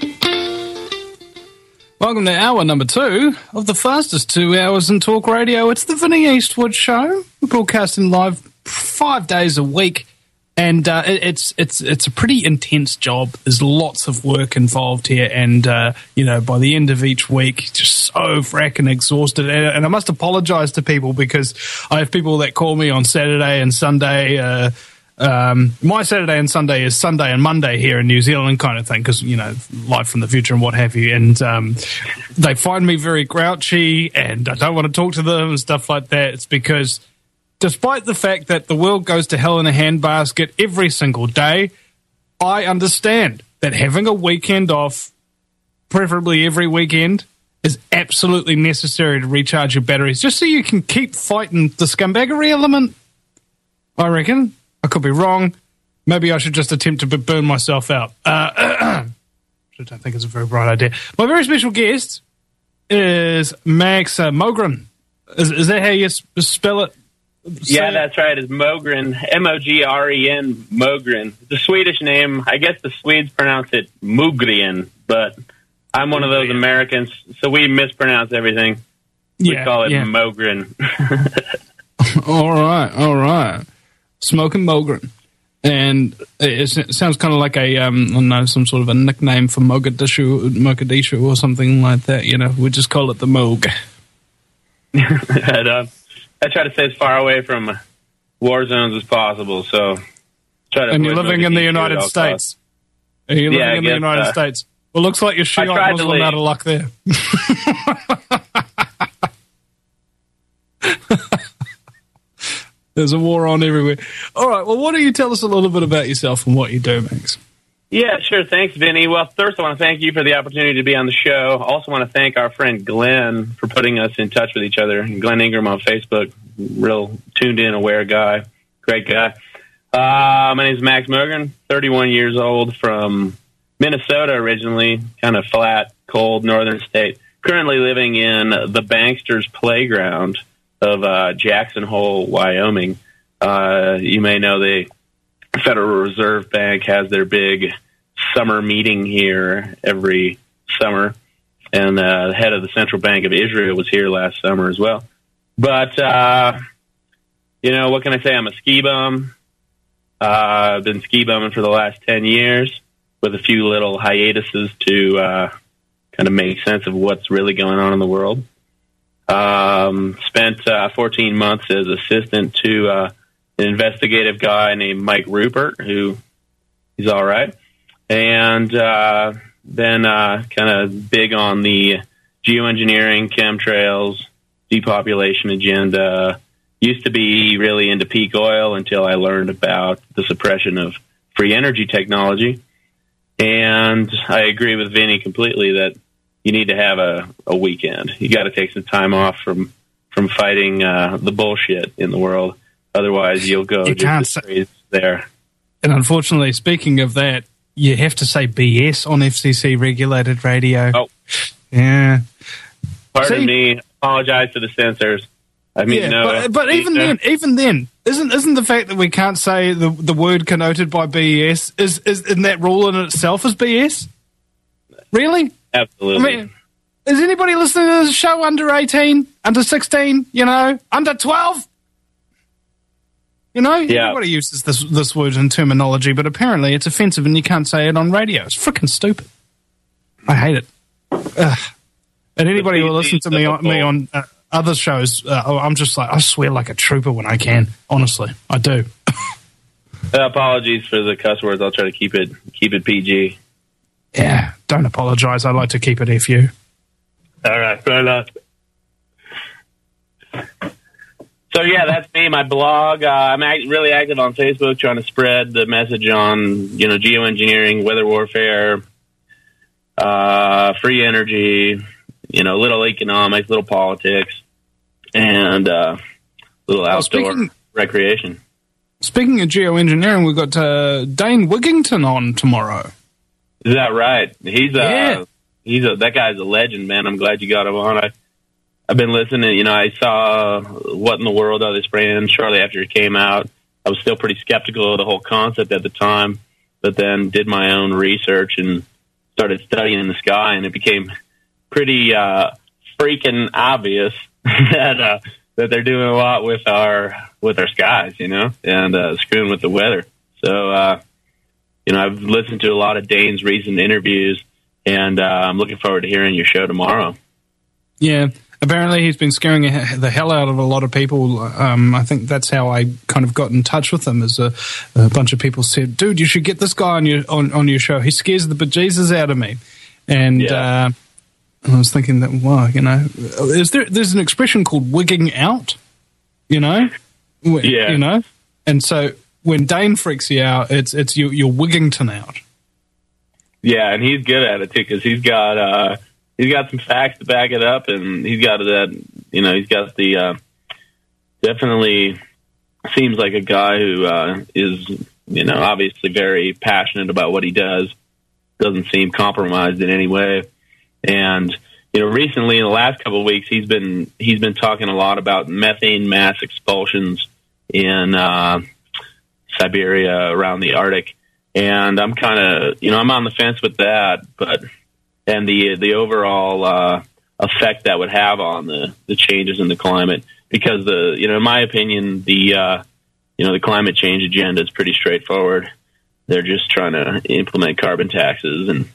Welcome to hour number 2 of the fastest 2 hours in talk radio. It's the Vinnie Eastwood Show. We're broadcasting live 5 days a week, and it's a pretty intense job. There's lots of work involved here, and you know, by the end of each week, just so fracking exhausted. And I must apologise to people because I have people that call me on Saturday and Sunday. My Saturday and Sunday is Sunday and Monday here in New Zealand kind of thing, because, you know, live from the future and what have you, and they find me very grouchy and I don't want to talk to them and stuff like that. It's because despite the fact that the world goes to hell in a handbasket every single day, I understand that having a weekend off, preferably every weekend, is absolutely necessary to recharge your batteries, just so you can keep fighting the scumbaggery element, I reckon. I could be wrong. Maybe I should just attempt to burn myself out. I don't think it's a very bright idea. My very special guest is Max Mogren. Is that how you spell it? Yeah, that's right. It's Mogren. Mogren. Mogren. It's a Swedish name. I guess the Swedes pronounce it Mugren, but I'm one of those Americans, so we mispronounce everything. We call it Mogren. All right. Smoking Mogren. And it sounds kind of like a, I don't know, some sort of a nickname for Mogadishu or something like that. You know, we just call it the Moog. I try to stay as far away from war zones as possible, so try to. And you're living in the United States. Are you living in the United States? Well, looks like you're Shiite Muslim out of luck there. There's a war on everywhere. All right, well, why don't you tell us a little bit about yourself and what you do, Max? Yeah, sure. Thanks, Vinny. Well, first, I want to thank you for the opportunity to be on the show. I also want to thank our friend Glenn for putting us in touch with each other. Glenn Ingram on Facebook, real tuned-in, aware guy, great guy. My name is Max Mogren, 31 years old, from Minnesota originally, kind of flat, cold, northern state. Currently living in the Banksters Playground of Jackson Hole, Wyoming. You may know the Federal Reserve Bank has their big summer meeting here every summer, and the head of the Central Bank of Israel was here last summer as well. But, you know, what can I say? I'm a ski bum. I've been ski bumming for the last 10 years with a few little hiatuses to kind of make sense of what's really going on in the world. Spent 14 months as assistant to an investigative guy named Mike Rupert, who he's all right. And then kind of big on the geoengineering, chemtrails, depopulation agenda. Used to be really into peak oil until I learned about the suppression of free energy technology. And I agree with Vinny completely that you need to have a weekend. You got to take some time off from fighting the bullshit in the world. Otherwise, you'll go just crazy there. And unfortunately, speaking of that, you have to say BS on FCC regulated radio. Oh, yeah. Pardon me. Apologize to the censors. I mean, yeah, but even then, isn't the fact that we can't say the word connoted by BS isn't that rule in itself is BS? Really? Absolutely. I mean, is anybody listening to this show under 18, under 16, under 12? Everybody uses this word in terminology, but apparently it's offensive and you can't say it on radio. It's freaking stupid. I hate it. Ugh. And anybody who listens to me on other shows, I'm just like, I swear like a trooper when I can. Honestly, I do. Apologies for the cuss words. I'll try to keep it PG. Yeah, don't apologize. I like to keep it FU. All right, fair enough. So yeah, that's me. My blog. I'm really active on Facebook, trying to spread the message on geoengineering, weather warfare, free energy, little economics, little politics, and little outdoor recreation. Speaking of geoengineering, we've got Dane Wigington on tomorrow. Is that right? That guy's a legend, man. I'm glad you got him on. I've been listening. I saw What in the World Are They Spraying shortly after it came out. I was still pretty skeptical of the whole concept at the time, but then did my own research and started studying the sky, and it became pretty freaking obvious that they're doing a lot with our skies, and screwing with the weather. So, I've listened to a lot of Dane's recent interviews, and I'm looking forward to hearing your show tomorrow. Yeah, apparently he's been scaring the hell out of a lot of people. I think that's how I kind of got in touch with him. As a bunch of people said, "Dude, you should get this guy on your show. He scares the bejesus out of me." And I was thinking that, there's an expression called wigging out, and so when Dane freaks you out, it's you're Wigington out. Yeah, and he's good at it too because he's got some facts to back it up, and he's got that. He's got the definitely seems like a guy who is obviously very passionate about what he does. Doesn't seem compromised in any way. And recently in the last couple of weeks, he's been talking a lot about methane mass expulsions in Siberia, around the Arctic, and I'm kind of I'm on the fence with that, and the overall effect that would have on the changes in the climate, because in my opinion the climate change agenda is pretty straightforward. They're just trying to implement carbon taxes and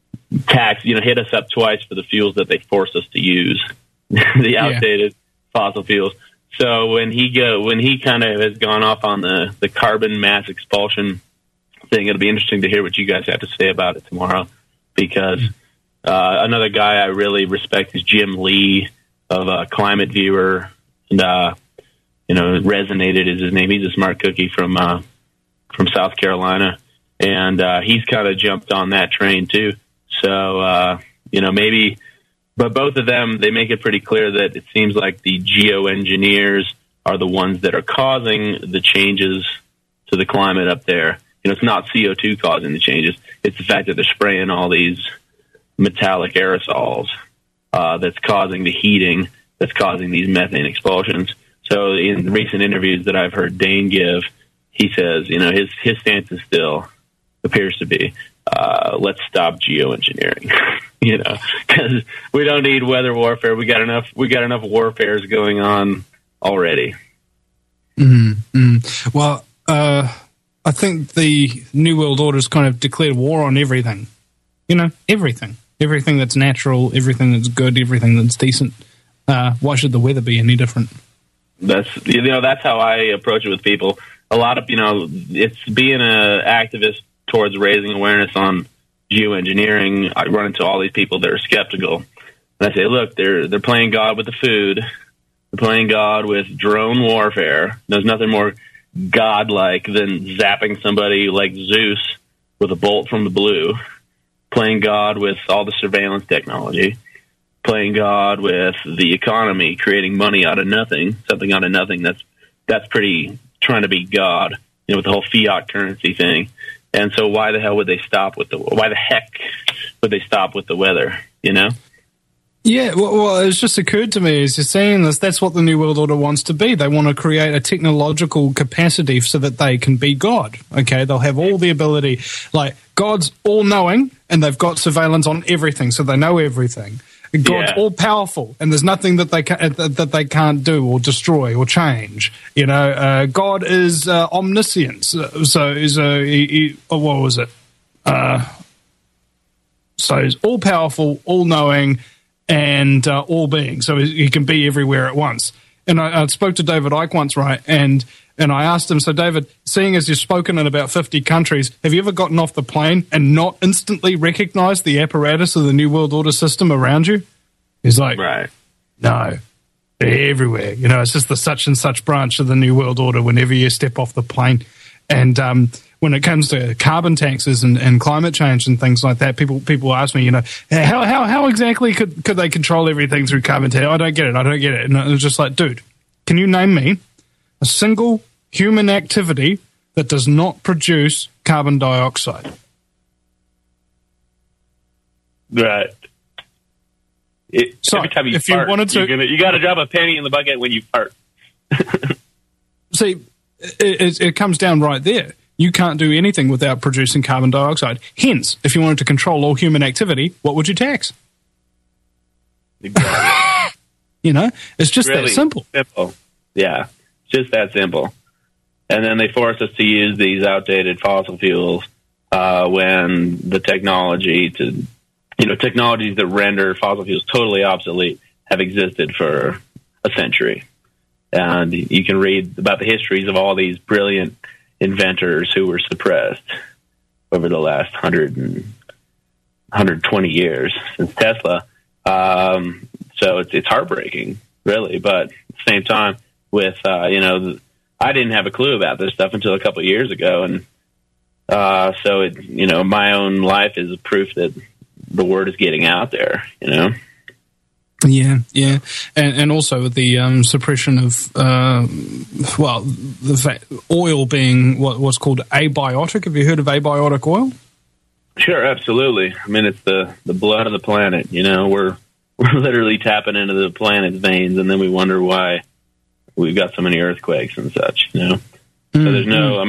hit us up twice for the fuels that they force us to use, the outdated fossil fuels. So when he kind of has gone off on the carbon mass expulsion thing, it'll be interesting to hear what you guys have to say about it tomorrow, because another guy I really respect is Jim Lee of Climate Viewer, and Resonated is his name. He's a smart cookie from South Carolina, and he's kind of jumped on that train too. So, maybe, but both of them, they make it pretty clear that it seems like the geoengineers are the ones that are causing the changes to the climate up there. It's not CO2 causing the changes. It's the fact that they're spraying all these metallic aerosols that's causing the heating, that's causing these methane expulsions. So in recent interviews that I've heard Dane give, he says, his stance is still appears to be, let's stop geoengineering, because we don't need weather warfare. We got enough warfares going on already. Mm-hmm. Well, I think the New World Order's kind of declared war on everything. You know, everything. Everything that's natural, everything that's good, everything that's decent. Why should the weather be any different? That's how I approach it with people. A lot of, it's being an activist towards raising awareness on geoengineering. I run into all these people that are skeptical. And I say, look, they're playing God with the food. They're playing God with drone warfare. There's nothing more godlike than zapping somebody like Zeus with a bolt from the blue. Playing God with all the surveillance technology. Playing God with the economy, creating money out of nothing, something out of nothing. That's pretty trying to be God, with the whole fiat currency thing. And so why the heck would they stop with the weather, Yeah, well, it's just occurred to me as you're saying this, that's what the New World Order wants to be. They want to create a technological capacity so that they can be God, okay? They'll have all the ability, like, God's all-knowing, and they've got surveillance on everything, so they know everything. God's all-powerful, and there's nothing that they can't do or destroy or change. God is omniscient. So what was it? So he's all-powerful, all-knowing, and all-being. So he can be everywhere at once. And I spoke to David Icke once, right? And I asked him, so David, seeing as you've spoken in about 50 countries, have you ever gotten off the plane and not instantly recognized the apparatus of the New World Order system around you? He's like, right. No, they're everywhere. It's just the such and such branch of the New World Order whenever you step off the plane. And when it comes to carbon taxes and climate change and things like that, people ask me, how exactly could they control everything through carbon tax? I don't get it. And it was just like, dude, can you name me a single human activity that does not produce carbon dioxide? Right. Every time you fart, you got to drop a penny in the bucket when you fart. See, it comes down right there. You can't do anything without producing carbon dioxide. Hence, if you wanted to control all human activity, what would you tax? Exactly. It's just really that simple. Yeah, just that simple. And then they force us to use these outdated fossil fuels when the technologies that render fossil fuels totally obsolete have existed for a century. And you can read about the histories of all these brilliant inventors who were suppressed over the last 120 years since Tesla. So it's heartbreaking, really. But at the same time, with, I didn't have a clue about this stuff until a couple of years ago. And so, my own life is proof that the word is getting out there, Yeah. And also with the suppression of, the fact oil being what's called abiotic. Have you heard of abiotic oil? Sure, absolutely. I mean, it's the blood of the planet. We're literally tapping into the planet's veins, and then we wonder why we've got so many earthquakes and such. So there's no,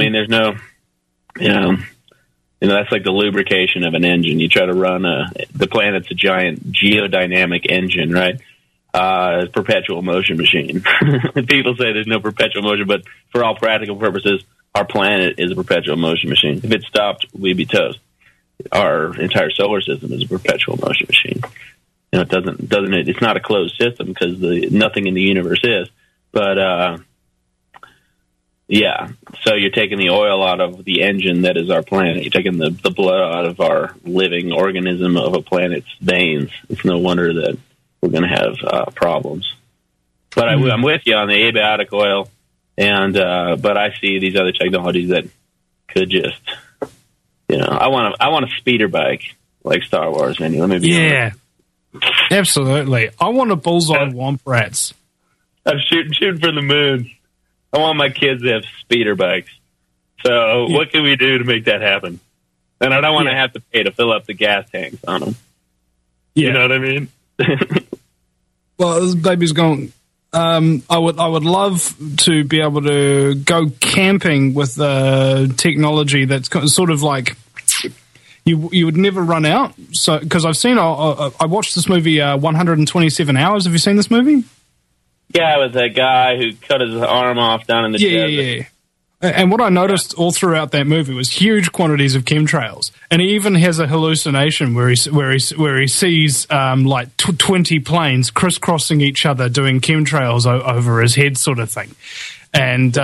that's like the lubrication of an engine. You try to run the planet's a giant geodynamic engine, right? Perpetual motion machine. People say there's no perpetual motion, but for all practical purposes, our planet is a perpetual motion machine. If it stopped, we'd be toast. Our entire solar system is a perpetual motion machine. It's not a closed system because nothing in the universe is. But yeah, so you're taking the oil out of the engine that is our planet. You're taking the blood out of our living organism of a planet's veins. It's no wonder that we're going to have problems. But I'm with you on the abiotic oil, and but I see these other technologies that could just, I want a speeder bike like Star Wars. Let me be honest. Absolutely. I want a bullseye womp rats. I'm shooting for the moon. I want my kids to have speeder bikes. So what can we do to make that happen? And I don't want to have to pay to fill up the gas tanks on them. You know what I mean? Well, this baby's going. I would love to be able to go camping with technology that's sort of like you would never run out. So because I've seen, I watched this movie 127 Hours. Have you seen this movie? Yeah, with that guy who cut his arm off down in the desert. And what I noticed all throughout that movie was huge quantities of chemtrails, and he even has a hallucination where he sees 20 planes crisscrossing each other doing chemtrails over his head, sort of thing. And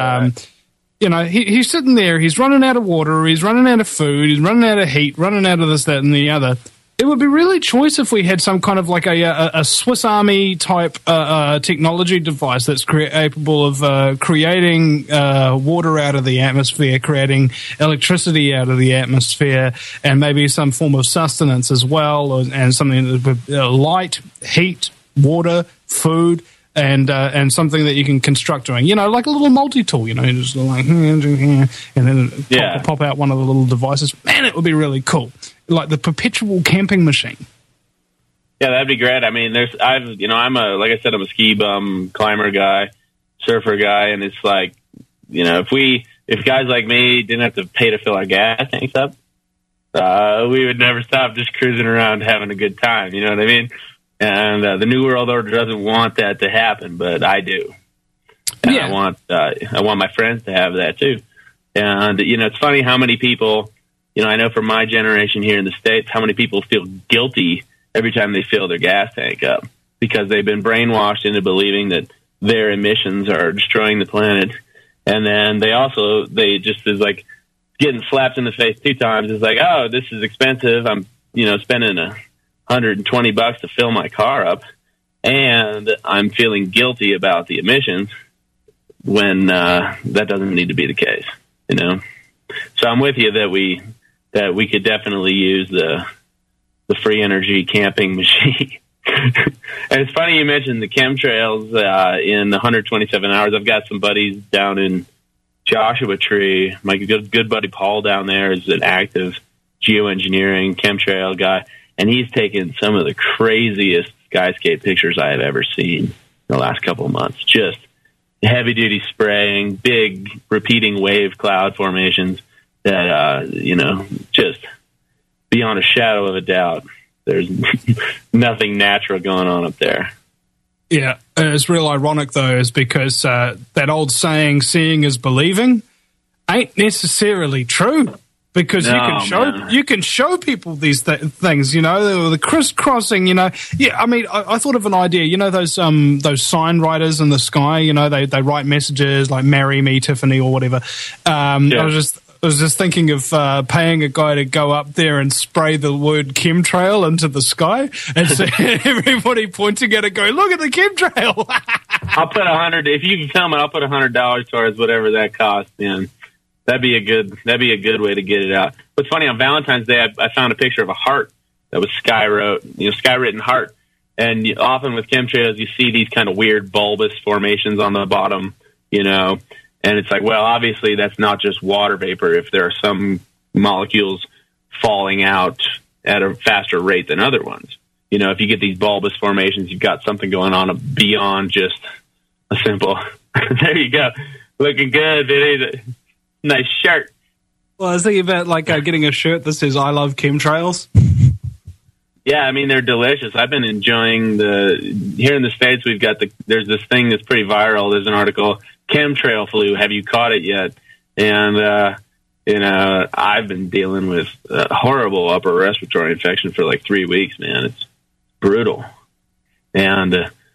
he's sitting there, he's running out of water, he's running out of food, he's running out of heat, running out of this, that, and the other. It would be really choice if we had some kind of like a Swiss Army type technology device that's capable of creating water out of the atmosphere, creating electricity out of the atmosphere, and maybe some form of sustenance as well, and something with light, heat, water, food. And something that you can construct doing, like a little multi-tool, just like, and then pop out one of the little devices. Man, it would be really cool. Like the perpetual camping machine. Yeah, that'd be great. I mean, I'm a ski bum, climber guy, surfer guy, and it's like, if guys like me didn't have to pay to fill our gas tanks up, we would never stop just cruising around having a good time. You know what I mean? And the New World Order doesn't want that to happen, but I do. And I want my friends to have that too. And it's funny how many people, I know from my generation here in the States, how many people feel guilty every time they fill their gas tank up because they've been brainwashed into believing that their emissions are destroying the planet. And then they just is like getting slapped in the face 2 times. It's like, oh, this is expensive. I'm, spending $120 to fill my car up, and I'm feeling guilty about the emissions when that doesn't need to be the case, So I'm with you that we could definitely use the free energy camping machine. And it's funny you mentioned the chemtrails in 127 hours. I've got some buddies down in Joshua Tree. My good buddy Paul down there is an active geoengineering chemtrail guy. And he's taken some of the craziest skyscape pictures I have ever seen in the last couple of months. Just heavy-duty spraying, big repeating wave cloud formations that, just beyond a shadow of a doubt, there's nothing natural going on up there. Yeah, it's real ironic, though, is because that old saying, seeing is believing, ain't necessarily true. Because you can show people these things, the crisscrossing, Yeah, I mean, I thought of an idea. Those sign writers in the sky. They write messages like "Marry me, Tiffany" or whatever. I was just thinking of paying a guy to go up there and spray the word chemtrail into the sky, and so everybody pointing at it, going, "Look at the chemtrail." I'll put $100 if you can film it. I'll put $100 towards whatever that costs, man. That'd be a good way to get it out. What's funny, on Valentine's Day, I found a picture of a heart that was skywritten heart. And often with chemtrails, you see these kind of weird bulbous formations on the bottom, and it's like, well, obviously that's not just water vapor if there are some molecules falling out at a faster rate than other ones. If you get these bulbous formations, you've got something going on beyond just a simple, there you go, looking good, dude. Nice shirt. Well, I was thinking about getting a shirt that says "I love chemtrails." Yeah, I mean they're delicious. I've been enjoying here in the States. We've got there's this thing that's pretty viral. There's an article, "Chemtrail flu. Have you caught it yet?" And I've been dealing with a horrible upper respiratory infection for like 3 weeks. Man, it's brutal. And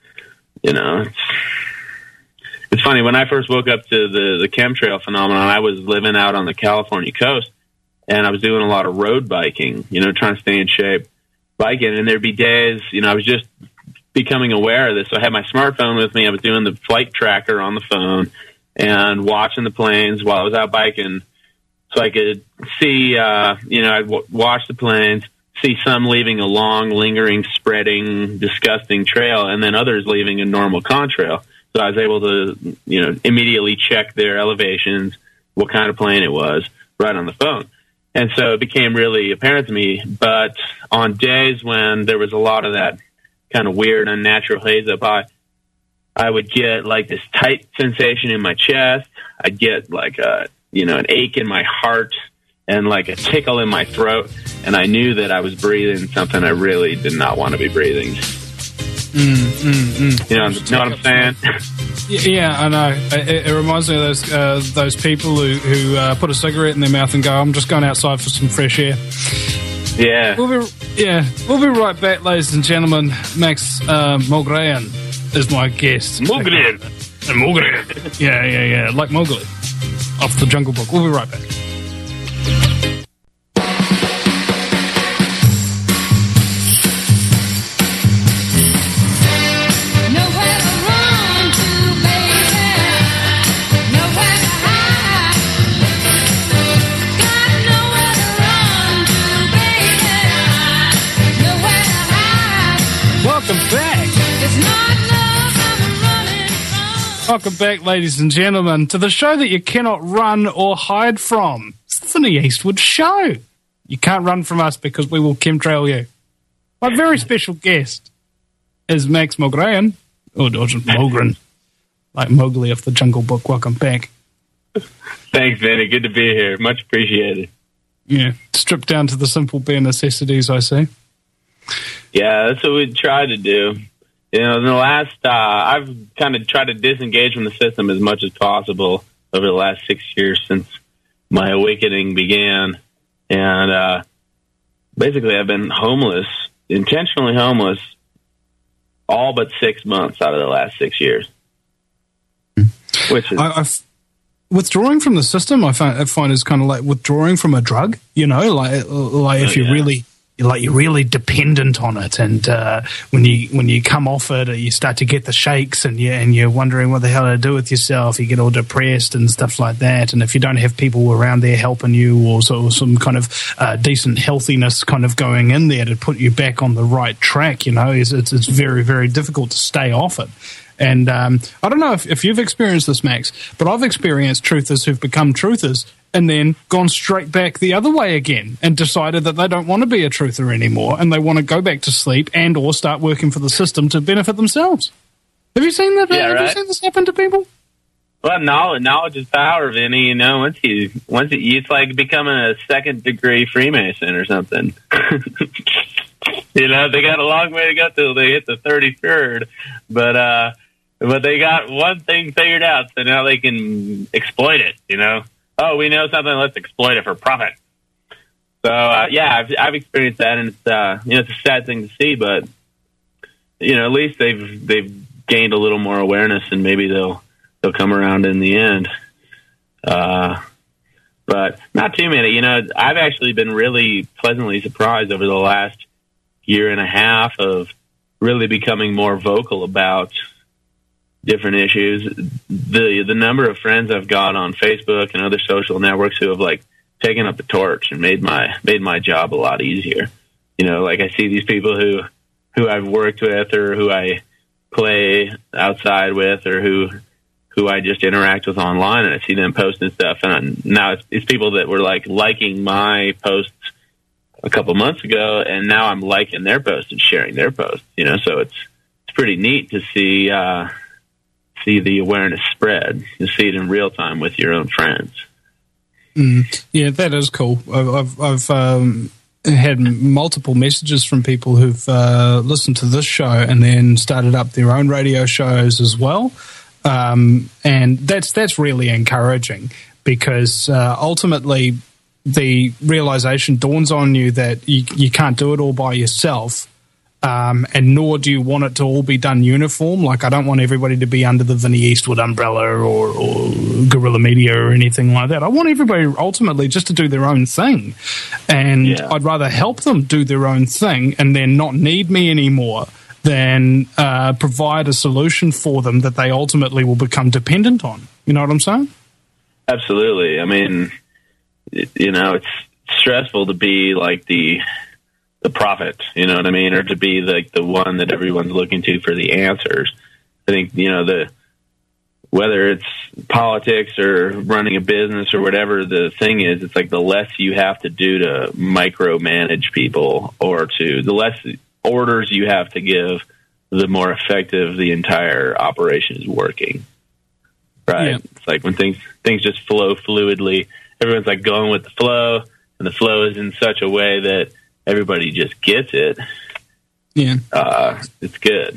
it's funny, when I first woke up to the chemtrail phenomenon, I was living out on the California coast, and I was doing a lot of road biking, trying to stay in shape, biking. And there'd be days, I was just becoming aware of this. So I had my smartphone with me. I was doing the flight tracker on the phone and watching the planes while I was out biking, so I could see, I'd watch the planes, see some leaving a long, lingering, spreading, disgusting trail, and then others leaving a normal contrail. So I was able to, immediately check their elevations, what kind of plane it was, right on the phone. And so it became really apparent to me. But on days when there was a lot of that kind of weird, unnatural haze up high, I would get like this tight sensation in my chest. I'd get like an ache in my heart and like a tickle in my throat. And I knew that I was breathing something I really did not want to be breathing. You know what I'm saying? Yeah, I know. It reminds me of those people who put a cigarette in their mouth and go, "I'm just going outside for some fresh air." Yeah. We'll be right back, ladies and gentlemen. Max Mogren is my guest. Mogren. Yeah, like Mowgli off the Jungle Book. We'll be right back. Nowhere to run to, baby. Nowhere to hide. Got nowhere to run to, baby. Nowhere to hide. Welcome back. It's not love I'm running from. Welcome back, ladies and gentlemen, to the show that you cannot run or hide from. It's the Vinny Eastwood Show. You can't run from us because we will chemtrail you. My very special guest is Max Mogren. Or just Mogren. Like Mowgli of the Jungle Book. Welcome back. Thanks, Vinny. Good to be here. Much appreciated. Yeah, stripped down to the simple bare necessities, I see. Yeah, that's what we try to do. You know, in the last, I've kind of tried to disengage from the system as much as possible over the last 6 years since my awakening began. And basically, I've been homeless, intentionally homeless, all but 6 months out of the last 6 years. Which is... Withdrawing from the system, I find is kind of like withdrawing from a drug. You know, like if you're really dependent on it, and when you come off it, you start to get the shakes, and you're wondering what the hell to do with yourself. You get all depressed and stuff like that. And if you don't have people around there helping you, or some kind of decent healthiness kind of going in there to put you back on the right track, you know, it's very, very difficult to stay off it. And I don't know if you've experienced this, Max, but I've experienced truthers who've become truthers and then gone straight back the other way again and decided that they don't want to be a truther anymore and they want to go back to sleep and or start working for the system to benefit themselves. Have you seen that? Yeah, Have you seen this happen to people? Well, knowledge is power, Vinny. You know, it's like becoming a second-degree Freemason or something. You know, they got a long way to go till they hit the 33rd, but they got one thing figured out, so now they can exploit it. You know, oh, we know something, let's exploit it for profit. So yeah, I've experienced that, and it's it's a sad thing to see, but you know, at least they've gained a little more awareness, and maybe they'll come around in the end. But not too many. You know, I've actually been really pleasantly surprised over the last year and a half of really becoming more vocal about different issues. The number of friends I've got on Facebook and other social networks who have like taken up the torch and made my job a lot easier. You know, like I see these people who I've worked with or who I play outside with or who I just interact with online, and I see them posting stuff. And now it's people that were like liking my posts a couple months ago, and now I'm liking their posts and sharing their posts. You know, so it's pretty neat to see the awareness spread. You see it in real time with your own friends. Yeah, that is cool. I've had multiple messages from people who've listened to this show and then started up their own radio shows as well. And that's really encouraging because ultimately the realization dawns on you that you can't do it all by yourself, and nor do you want it to all be done uniform. Like, I don't want everybody to be under the Vinny Eastwood umbrella or Guerrilla Media or anything like that. I want everybody ultimately just to do their own thing. And I'd rather help them do their own thing and then not need me anymore than provide a solution for them that they ultimately will become dependent on. You know what I'm saying? Absolutely. I mean, you know, it's stressful to be like the prophet, you know what I mean? Or to be like the one that everyone's looking to for the answers. I think, you know, whether it's politics or running a business or whatever the thing is, it's like the less you have to do to micromanage people or the less orders you have to give, the more effective the entire operation is working. Right? Yeah. It's like when things just flow fluidly, everyone's like going with the flow, and the flow is in such a way that everybody just gets it. Yeah. It's good.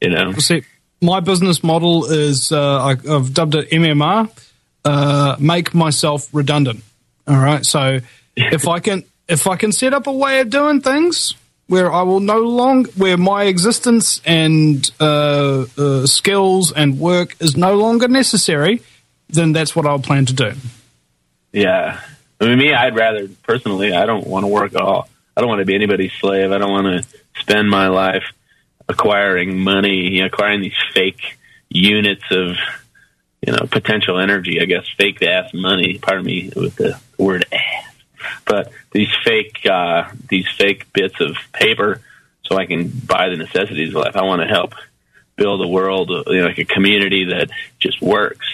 You know, See, my business model is I've dubbed it MMR, make myself redundant. All right, so if I can set up a way of doing things where I will where my existence and skills and work is no longer necessary, then that's what I'll plan to do. yeah. I mean, me, I'd rather personally. I don't want to work at all. I don't want to be anybody's slave. I don't want to spend my life acquiring money, acquiring these fake units of, potential energy. I guess fake ass money. Pardon me with the word ass, but these fake bits of paper, so I can buy the necessities of life. I want to help build a world, like a community that just works.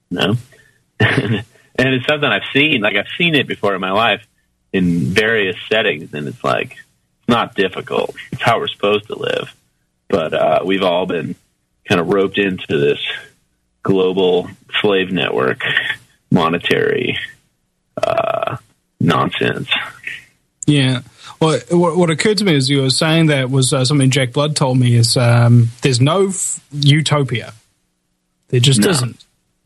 And it's something I've seen. Like, I've seen it before in my life in various settings, and it's like, it's not difficult. It's how we're supposed to live. But we've all been kind of roped into this global slave network, monetary nonsense. Yeah. Well, what occurred to me as you were saying that was something Jack Blood told me is there's no utopia. There just isn't.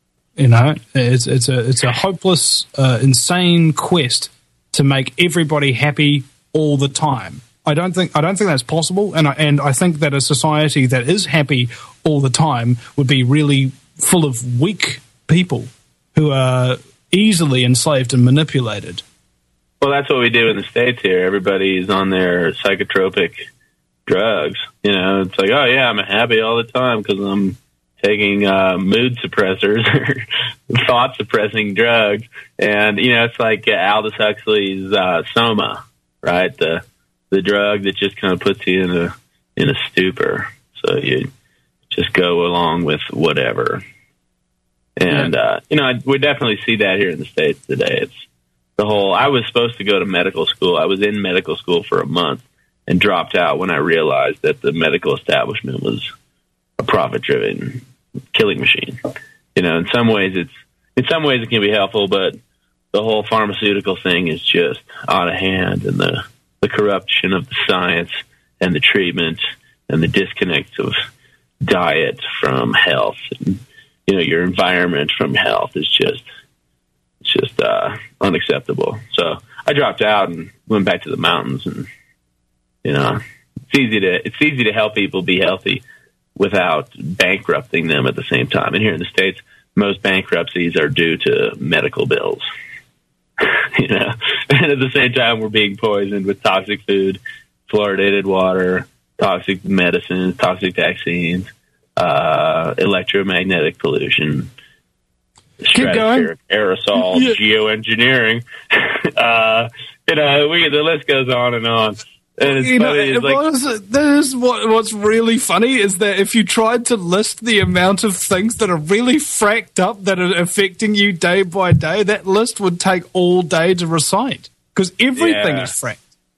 It's a hopeless, insane quest to make everybody happy all the time. I don't think that's possible, and I think that a society that is happy all the time would be really full of weak people who are easily enslaved and manipulated. Well, that's what we do in the States here. Everybody's on their psychotropic drugs. It's like, oh yeah, I'm happy all the time because I'm taking mood suppressors or thought suppressing drugs. And, it's like Aldous Huxley's Soma, right? The drug that just kind of puts you in a stupor. So you just go along with whatever. And, we definitely see that here in the States today. It's the whole, I was supposed to go to medical school. I was in medical school for a month and dropped out when I realized that the medical establishment was a profit-driven killing machine. In some ways it can be helpful, but the whole pharmaceutical thing is just out of hand, and the corruption of the science and the treatment and the disconnect of diet from health and your environment from health is just unacceptable. So I dropped out and went back to the mountains, and it's easy to help people be healthy without bankrupting them at the same time. And here in the States, most bankruptcies are due to medical bills. And at the same time, we're being poisoned with toxic food, fluoridated water, toxic medicines, toxic vaccines, electromagnetic pollution, stratospheric aerosol, geoengineering. The list goes on and on. And it's funny, what's really funny is that if you tried to list the amount of things that are really fracked up that are affecting you day by day, that list would take all day to recite because everything is fracked.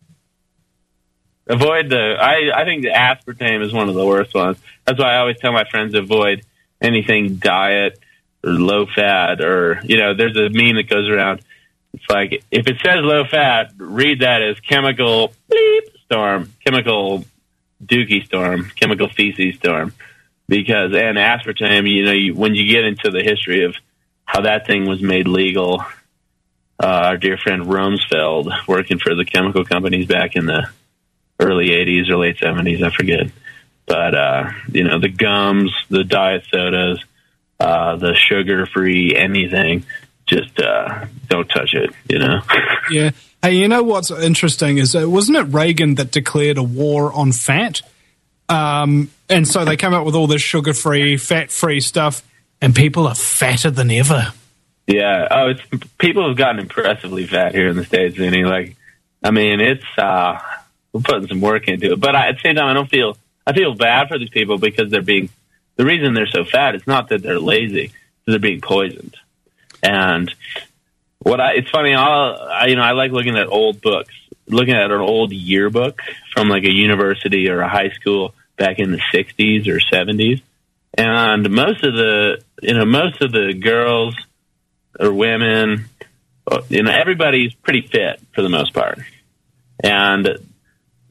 Avoid I think the aspartame is one of the worst ones. That's why I always tell my friends to avoid anything diet or low fat, or there's a meme that goes around. It's like, if it says low fat, read that as chemical storm, chemical dookie storm, chemical feces storm. And aspartame, when you get into the history of how that thing was made legal, our dear friend Rumsfeld, working for the chemical companies back in the early 80s or late 70s, I forget. But, the gums, the diet sodas, the sugar-free anything, just don't touch it, Yeah. Hey, what's interesting is, wasn't it Reagan that declared a war on fat? And so they come up with all this sugar-free, fat-free stuff, and people are fatter than ever. Yeah. Oh, people have gotten impressively fat here in the States, Vinny. It's we're putting some work into it. But at the same time, I feel bad for these people because the reason they're so fat is not that they're lazy, they're being poisoned. And it's funny, I like looking at old books, looking at an old yearbook from like a university or a high school back in the 60s or 70s. And most of the girls or women, everybody's pretty fit for the most part. And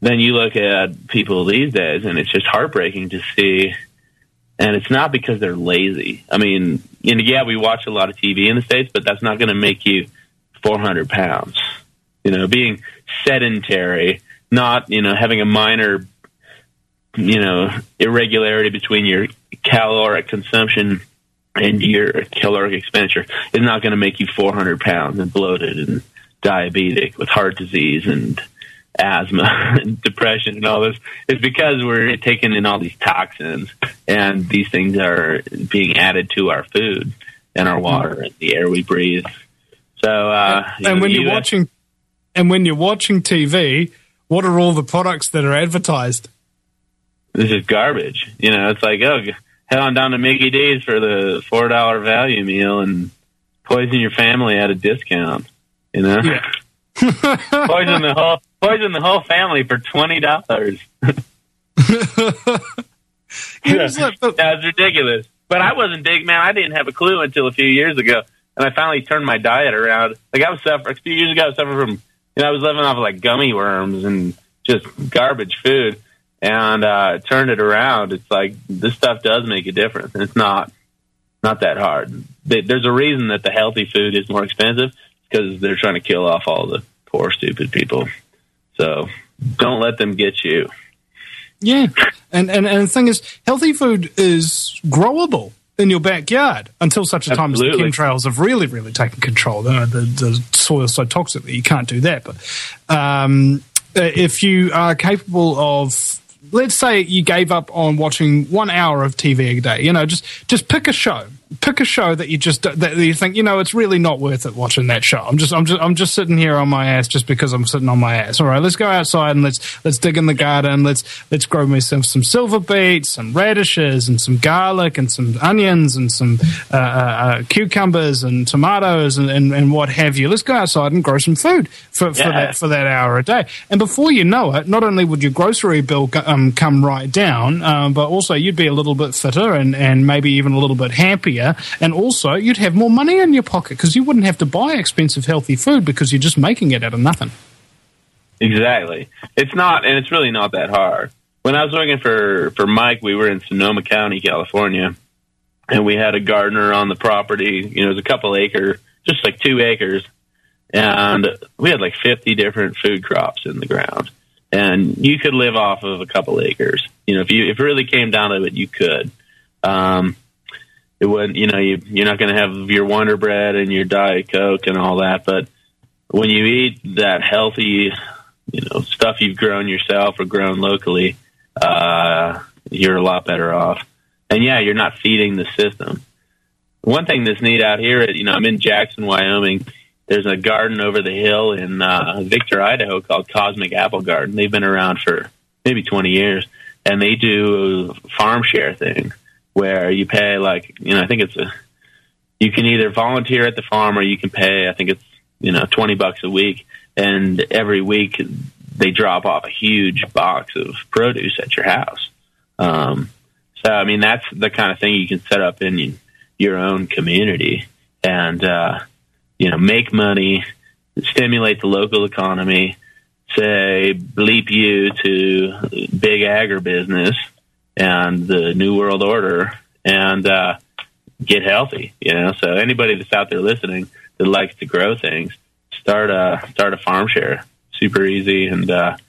then you look at people these days, and it's just heartbreaking to see. And it's not because they're lazy. I mean, yeah, we watch a lot of TV in the States, but that's not going to make you 400 pounds. Being sedentary, not, having a minor, irregularity between your caloric consumption and your caloric expenditure is not going to make you 400 pounds and bloated and diabetic with heart disease and asthma and depression and all this. It's because we're taking in all these toxins, and these things are being added to our food and our water and the air we breathe. So, and when you're watching TV, what are all the products that are advertised? This is garbage. It's like, oh, head on down to Mickey D's for the $4 value meal and poison your family at a discount. Yeah. poison the whole family for $20. That's ridiculous. But I wasn't big, man. I didn't have a clue until a few years ago, and I finally turned my diet around. Like, a few years ago, I was suffering from, I was living off of like gummy worms and just garbage food, and turned it around. It's like, this stuff does make a difference, and it's not that hard. There's a reason that the healthy food is more expensive, because they're trying to kill off all the poor, stupid people. So don't let them get you. Yeah, and the thing is, healthy food is growable in your backyard until such a time as the chemtrails have really, really taken control. The soil's so toxic that you can't do that. But if you are capable of, let's say you gave up on watching 1 hour of TV a day, just pick a show. Pick a show that you think, it's really not worth it watching that show. I'm just sitting here on my ass just because I'm sitting on my ass. All right, let's go outside and let's dig in the garden. Let's grow myself some silver beets, some radishes, and some garlic, and some onions, and some cucumbers and tomatoes and what have you. Let's go outside and grow some food for that hour a day. And before you know it, not only would your grocery bill come right down, but also you'd be a little bit fitter and maybe even a little bit happier. And also, you'd have more money in your pocket because you wouldn't have to buy expensive, healthy food because you're just making it out of nothing. Exactly. It's not, and it's really not that hard. When I was working for Mike, we were in Sonoma County, California, and we had a gardener on the property. It was a couple acres, just like 2 acres, and we had like 50 different food crops in the ground. And you could live off of a couple acres. If it really came down to it, you could. It wouldn't, you're not going to have your Wonder Bread and your Diet Coke and all that. But when you eat that healthy, stuff you've grown yourself or grown locally, you're a lot better off. And yeah, you're not feeding the system. One thing that's neat out here, I'm in Jackson, Wyoming. There's a garden over the hill in Victor, Idaho called Cosmic Apple Garden. They've been around for maybe 20 years, and they do a farm share thing, where you pay I think you can either volunteer at the farm or you can pay, I think it's, $20 a week. And every week they drop off a huge box of produce at your house. So, I mean, that's the kind of thing you can set up in your own community and, make money, stimulate the local economy, say, bleep you to big agribusiness and the New World Order, and get healthy. So anybody that's out there listening that likes to grow things, start a farm share. Super easy, and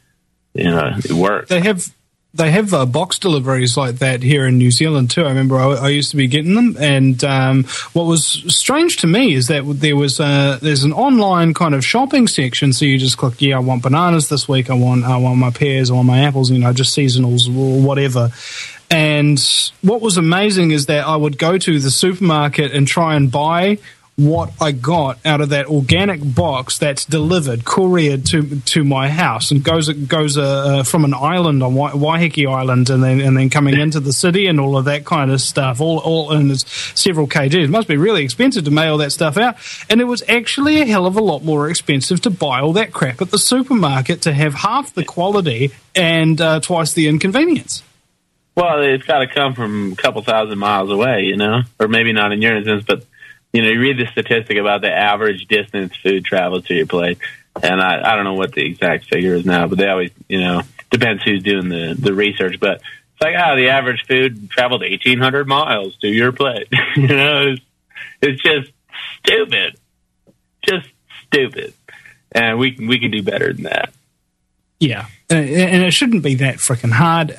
it works. They have box deliveries like that here in New Zealand too. I remember I used to be getting them, and what was strange to me is that there's an online kind of shopping section. So you just click, I want bananas this week. I want my pears. I want my apples. Just seasonals or whatever. And what was amazing is that I would go to the supermarket and try and buy what I got out of that organic box that's delivered, couriered to my house, and goes from an island on Waiheke Island, and then coming into the city and all of that kind of stuff, all in its several kgs. It must be really expensive to mail that stuff out, and it was actually a hell of a lot more expensive to buy all that crap at the supermarket to have half the quality and twice the inconvenience. Well, it's got to come from a couple thousand miles away, or maybe not in your instance, but you read the statistic about the average distance food travels to your plate, and I don't know what the exact figure is now, but they always, they depends who's doing the research, but it's like, the average food traveled 1,800 miles to your plate. It's just stupid. Just stupid. And we can do better than that. Yeah, and it shouldn't be that freaking hard.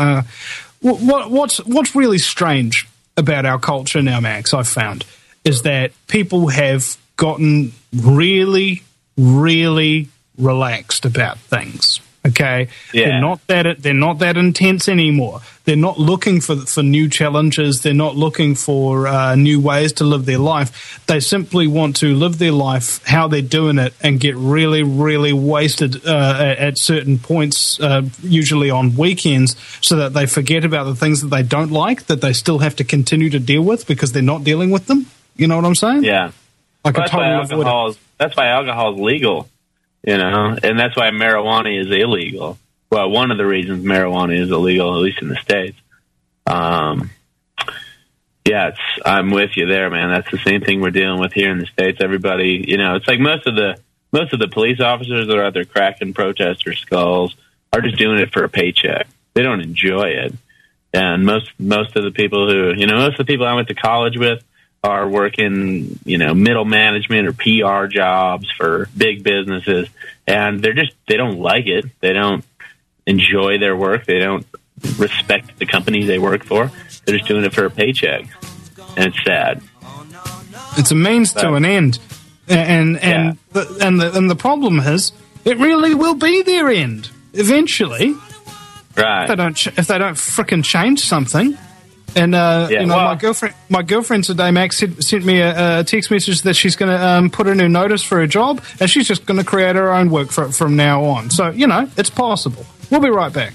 What's really strange about our culture now, Max, I've found, is that people have gotten really, really relaxed about things. Okay, Yeah. They're not that intense anymore. They're not looking for new challenges. They're not looking for new ways to live their life. They simply want to live their life how they're doing it and get really, really wasted at certain points, usually on weekends, so that they forget about the things that they don't like, that they still have to continue to deal with because they're not dealing with them. You know what I'm saying? Yeah. Like Well, that's why alcohol is legal, and that's why marijuana is illegal. Well, one of the reasons marijuana is illegal, at least in the States. I'm with you there, man. That's the same thing we're dealing with here in the States. Everybody, it's like most of the police officers that are out there cracking protesters' skulls are just doing it for a paycheck. They don't enjoy it. And most of the people most of the people I went to college with are working, middle management or PR jobs for big businesses, and they don't like it. They don't enjoy their work. They don't respect the company they work for. They're just doing it for a paycheck, and it's sad. It's a means to an end, and the problem is it really will be their end eventually. Right. If they don't frickin' change something. And my girlfriend today, Max, sent me a text message that she's going to put in her notice for a job, and she's just going to create her own work from now on. So it's possible. We'll be right back.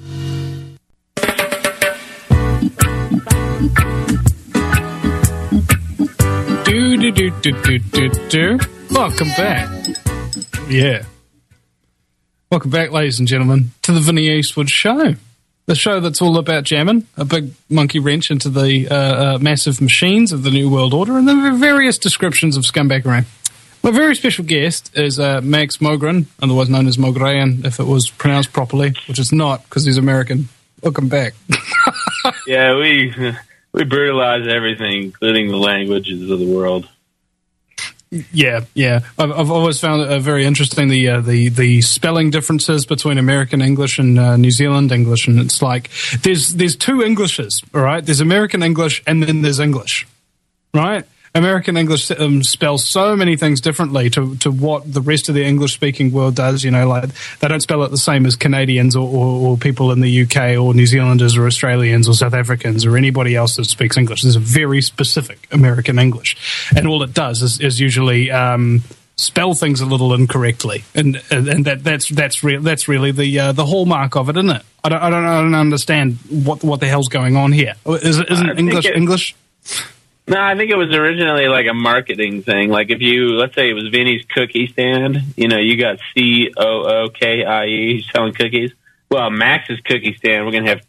Do. Welcome back. Yeah. Welcome back, ladies and gentlemen, to the Vinny Eastwood Show. The show that's all about jamming a big monkey wrench into the massive machines of the New World Order and the various descriptions of scumbaggery. My very special guest is Max Mogren, otherwise known as Mogren, if it was pronounced properly, which it's not because he's American. Welcome back. Yeah, we brutalize everything, including the languages of the world. Yeah. I've always found it very interesting the spelling differences between American English and New Zealand English, and it's like there's two Englishes, all right? There's American English and then there's English, right? American English spells so many things differently to what the rest of the English-speaking world does. Like they don't spell it the same as Canadians or people in the UK or New Zealanders or Australians or South Africans or anybody else that speaks English. There's a very specific American English, and all it does is usually spell things a little incorrectly, and that's really the hallmark of it, isn't it? I don't understand what the hell's going on here. Isn't English? No, I think it was originally like a marketing thing. Like if let's say it was Vinny's Cookie Stand, you got COOKIE, he's selling cookies. Well, Max's Cookie Stand, we're going to have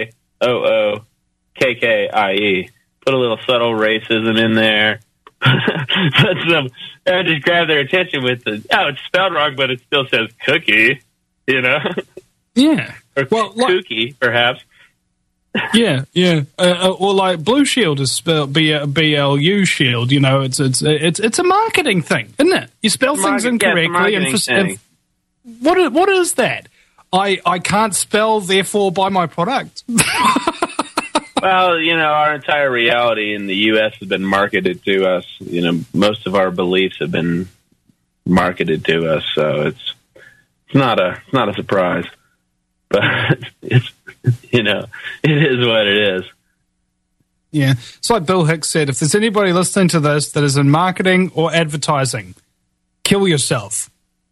KOOKKIE. Put a little subtle racism in there. And just grab their attention with it's spelled wrong, but it still says cookie, Yeah. Or kooky, perhaps. Yeah. Or like Blue Shield is spelled BLU Shield. It's a marketing thing, isn't it? You spell things incorrectly, and what is that? I can't spell, therefore buy my product. Well, our entire reality in the U.S. has been marketed to us. Most of our beliefs have been marketed to us, so it's not a surprise. But it is what it is. Yeah. It's like Bill Hicks said, if there's anybody listening to this that is in marketing or advertising, kill yourself.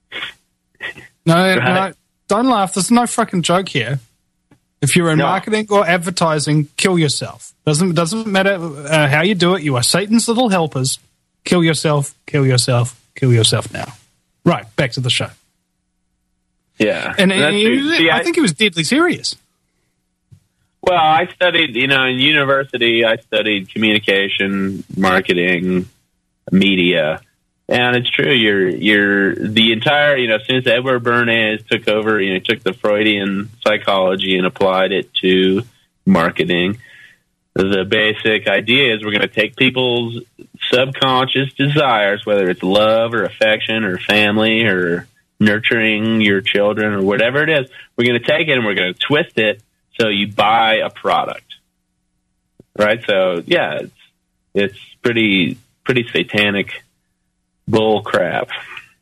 No, don't laugh. There's no fucking joke here. If you're in marketing or advertising, kill yourself. Doesn't matter how you do it. You are Satan's little helpers. Kill yourself, kill yourself, kill yourself now. Right, back to the show. Yeah. And I think he was deadly serious. Well, I studied, in university, I studied communication, marketing, media, And it's true. You're the entire, since Edward Bernays took over, took the Freudian psychology and applied it to marketing. The basic idea is we're going to take people's subconscious desires, whether it's love or affection or family or nurturing your children or whatever it is. We're going to take it and we're going to twist it so you buy a product, right? So yeah, it's pretty satanic bull crap,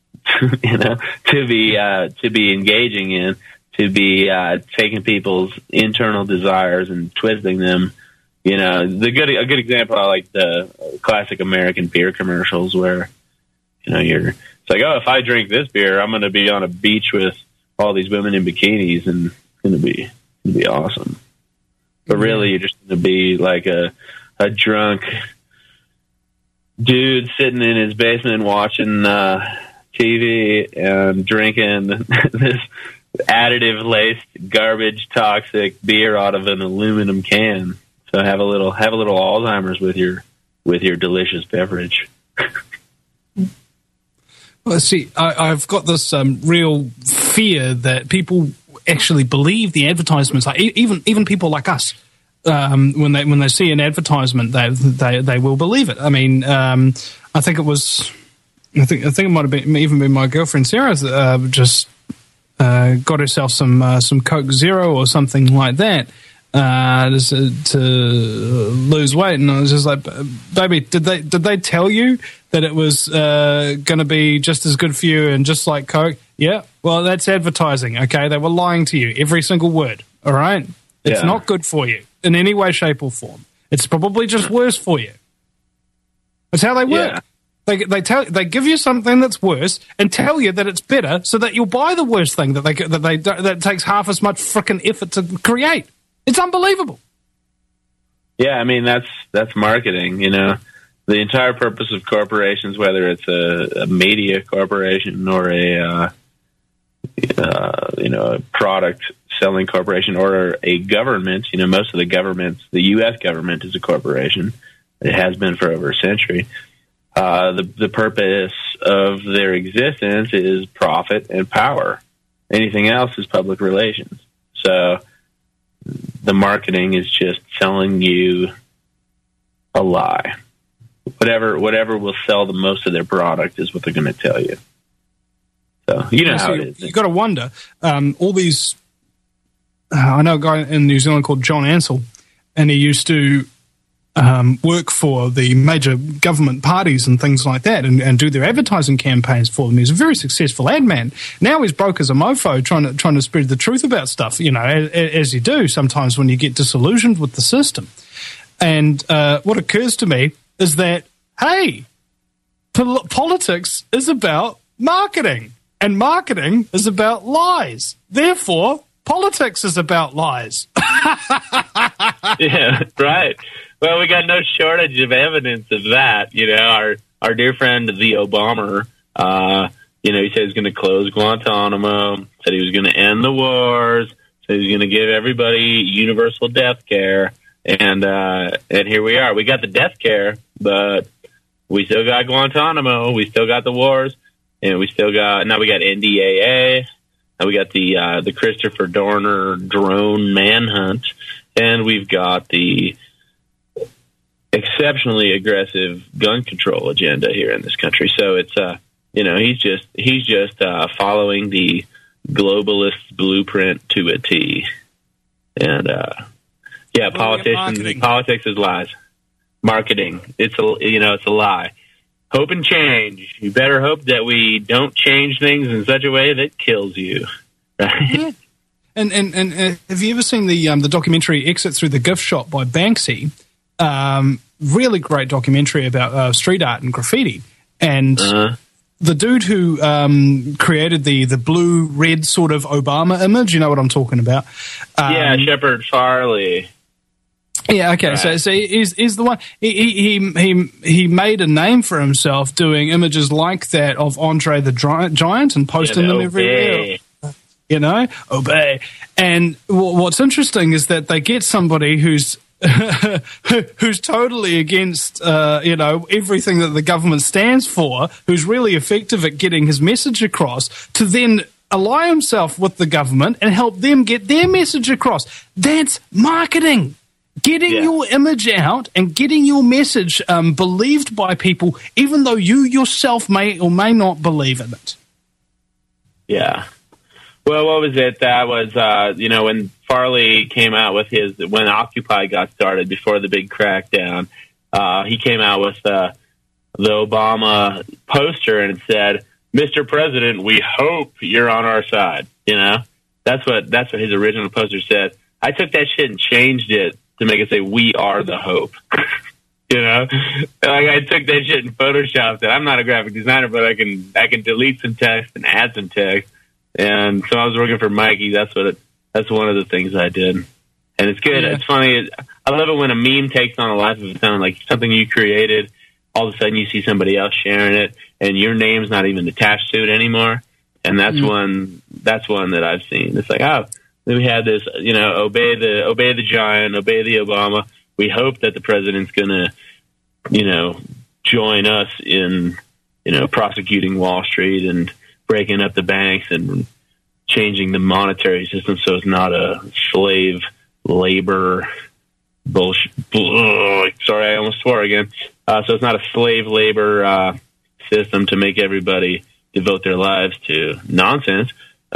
to be engaging in, to be taking people's internal desires and twisting them. A good example, I like the classic American beer commercials where, it's like, oh, if I drink this beer, I'm going to be on a beach with all these women in bikinis and it's going to be awesome. But really, you're just going to be like a drunk dude sitting in his basement watching TV and drinking this additive-laced, garbage, toxic beer out of an aluminum can. So have a little Alzheimer's with your delicious beverage. Well, see, I've got this real fear that people actually believe the advertisements. Like even people like us, when they see an advertisement, they will believe it. I mean, I think it might have even been my girlfriend Sarah just got herself some Coke Zero or something like that. To lose weight, and I was just like, baby, did they tell you that it was going to be just as good for you and just like Coke? Yeah, well, that's advertising. Okay, they were lying to you, every single word. All right, it's not good for you in any way, shape, or form. It's probably just worse for you. That's how they work. Yeah. They give you something that's worse and tell you that it's better, so that you'll buy the worst thing that takes half as much frickin' effort to create. It's unbelievable. Yeah, I mean, that's marketing, The entire purpose of corporations, whether it's a media corporation or a product selling corporation or a government, most of the governments, the U.S. government is a corporation. It has been for over a century. The purpose of their existence is profit and power. Anything else is public relations. So the marketing is just selling you a lie. Whatever will sell the most of their product is what they're going to tell you. So how it is. You got to wonder. All these, I know a guy in New Zealand called John Ansell, and he used to work for the major government parties and things like that, and do their advertising campaigns for them. He's a very successful ad man. Now he's broke as a mofo, trying to spread the truth about stuff. As you do sometimes when you get disillusioned with the system. And what occurs to me is that, hey, politics is about marketing, and marketing is about lies. Therefore, politics is about lies. Yeah, right. Well, we got no shortage of evidence of that. Our dear friend, the Obama, he said he's going to close Guantanamo, said he was going to end the wars, said he was going to give everybody universal death care. And here we are. We got the death care, but we still got Guantanamo. We still got the wars, and we got NDAA. And we got the Christopher Dorner drone manhunt, and we've got the exceptionally aggressive gun control agenda here in this country. So it's he's just following the globalist blueprint to a T. And politics is lies. Marketing, it's a lie. Hope and change. You better hope that we don't change things in such a way that kills you. Right? Yeah. And have you ever seen the documentary Exit Through the Gift Shop by Banksy? Really great documentary about street art and graffiti. And the dude who created the blue-red sort of Obama image, you know what I'm talking about? Shepard Farley. Yeah, okay. Right. So he's the one. He made a name for himself doing images like that of Andre the Giant and posting them everywhere. Obey. And what's interesting is that they get somebody who's who's totally against, everything that the government stands for, who's really effective at getting his message across, to then ally himself with the government and help them get their message across. That's marketing. Getting your image out and getting your message believed by people, even though you yourself may or may not believe in it. Yeah. Well, what was it? That was, when Farley came out with when Occupy got started before the big crackdown, he came out with the Obama poster and said, "Mr. President, we hope you're on our side." That's what his original poster said. I took that shit and changed it to make it say, "We are the hope." Like I took that shit and photoshopped it. I'm not a graphic designer, but I can delete some text and add some text. And so I was working for Mikey. That's one of the things I did. And it's good. Yeah. It's funny. I love it when a meme takes on a life of its own, like something you created. All of a sudden you see somebody else sharing it and your name's not even attached to it anymore. And that's one that I've seen. It's like, we had this, obey the giant, obey the Obama. We hope that the president's going to, join us in, prosecuting Wall Street and breaking up the banks and changing the monetary system so it's not a slave labor bullshit. Sorry, I almost swore again. So it's not a slave labor system to make everybody devote their lives to nonsense.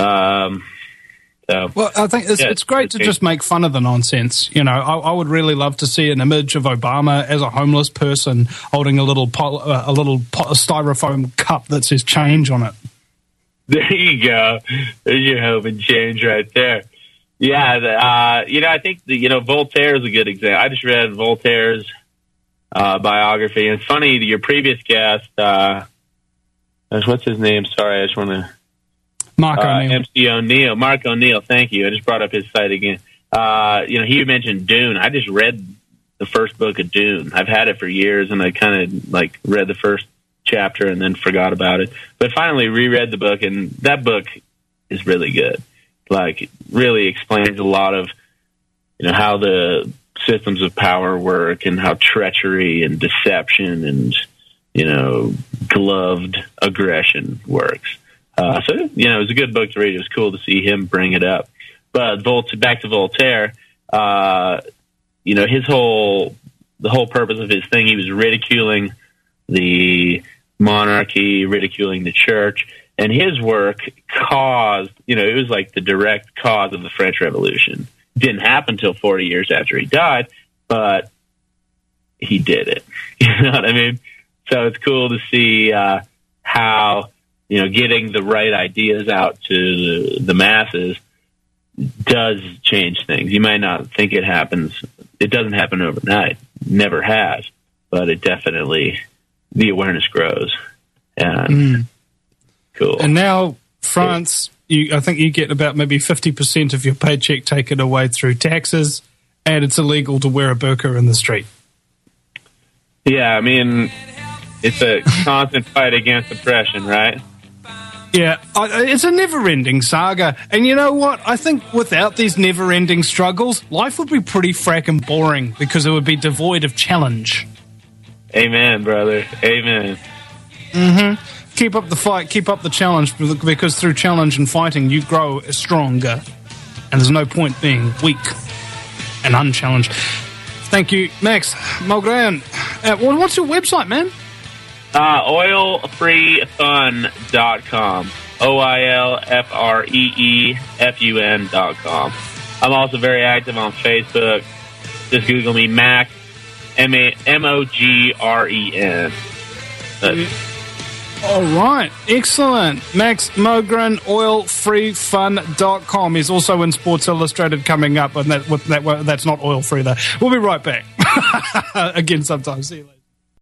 Well, I think it's great to just make fun of the nonsense. I would really love to see an image of Obama as a homeless person holding a little styrofoam cup that says change on it. There you go. There's your hope and change right there. Yeah, I think Voltaire is a good example. I just read Voltaire's biography, and it's funny, your previous guest, what's his name? Sorry, I just want to... Mark O'Neill. MC O'Neill. Mark O'Neill, thank you. I just brought up his site again. He mentioned Dune. I just read the first book of Dune. I've had it for years, and I kind of read the first chapter and then forgot about it. But finally reread the book, and that book is really good. It really explains a lot of, how the systems of power work and how treachery and deception and, gloved aggression works. So, it was a good book to read. It was cool to see him bring it up. But back to Voltaire, the whole purpose of his thing, he was ridiculing the monarchy, ridiculing the church, and his work caused, it was like the direct cause of the French Revolution. It didn't happen until 40 years after he died, but he did it. You know what I mean? So it's cool to see how, getting the right ideas out to the masses does change things. You might not think it happens. It doesn't happen overnight. Never has. But it definitely, the awareness grows. And cool. And now, France, I think you get about maybe 50% of your paycheck taken away through taxes, and it's illegal to wear a burqa in the street. Yeah, I mean, it's a constant fight against oppression, right? Yeah, it's a never-ending saga. And you know what? I think without these never-ending struggles, life would be pretty fracking boring because it would be devoid of challenge. Amen, brother. Amen. Mm-hmm. Keep up the fight, keep up the challenge, because through challenge and fighting, you grow stronger. And there's no point being weak and unchallenged. Thank you, Max Malgren. What's your website, man? Oilfreefun.com. OILFREEFUN.com. I'm also very active on Facebook. Just Google me, Mac, MOGREN. All right, excellent. Max Mogren, oilfreefun.com. He's also in Sports Illustrated coming up, and that's not oil free though. We'll be right back. Again sometime. See you later.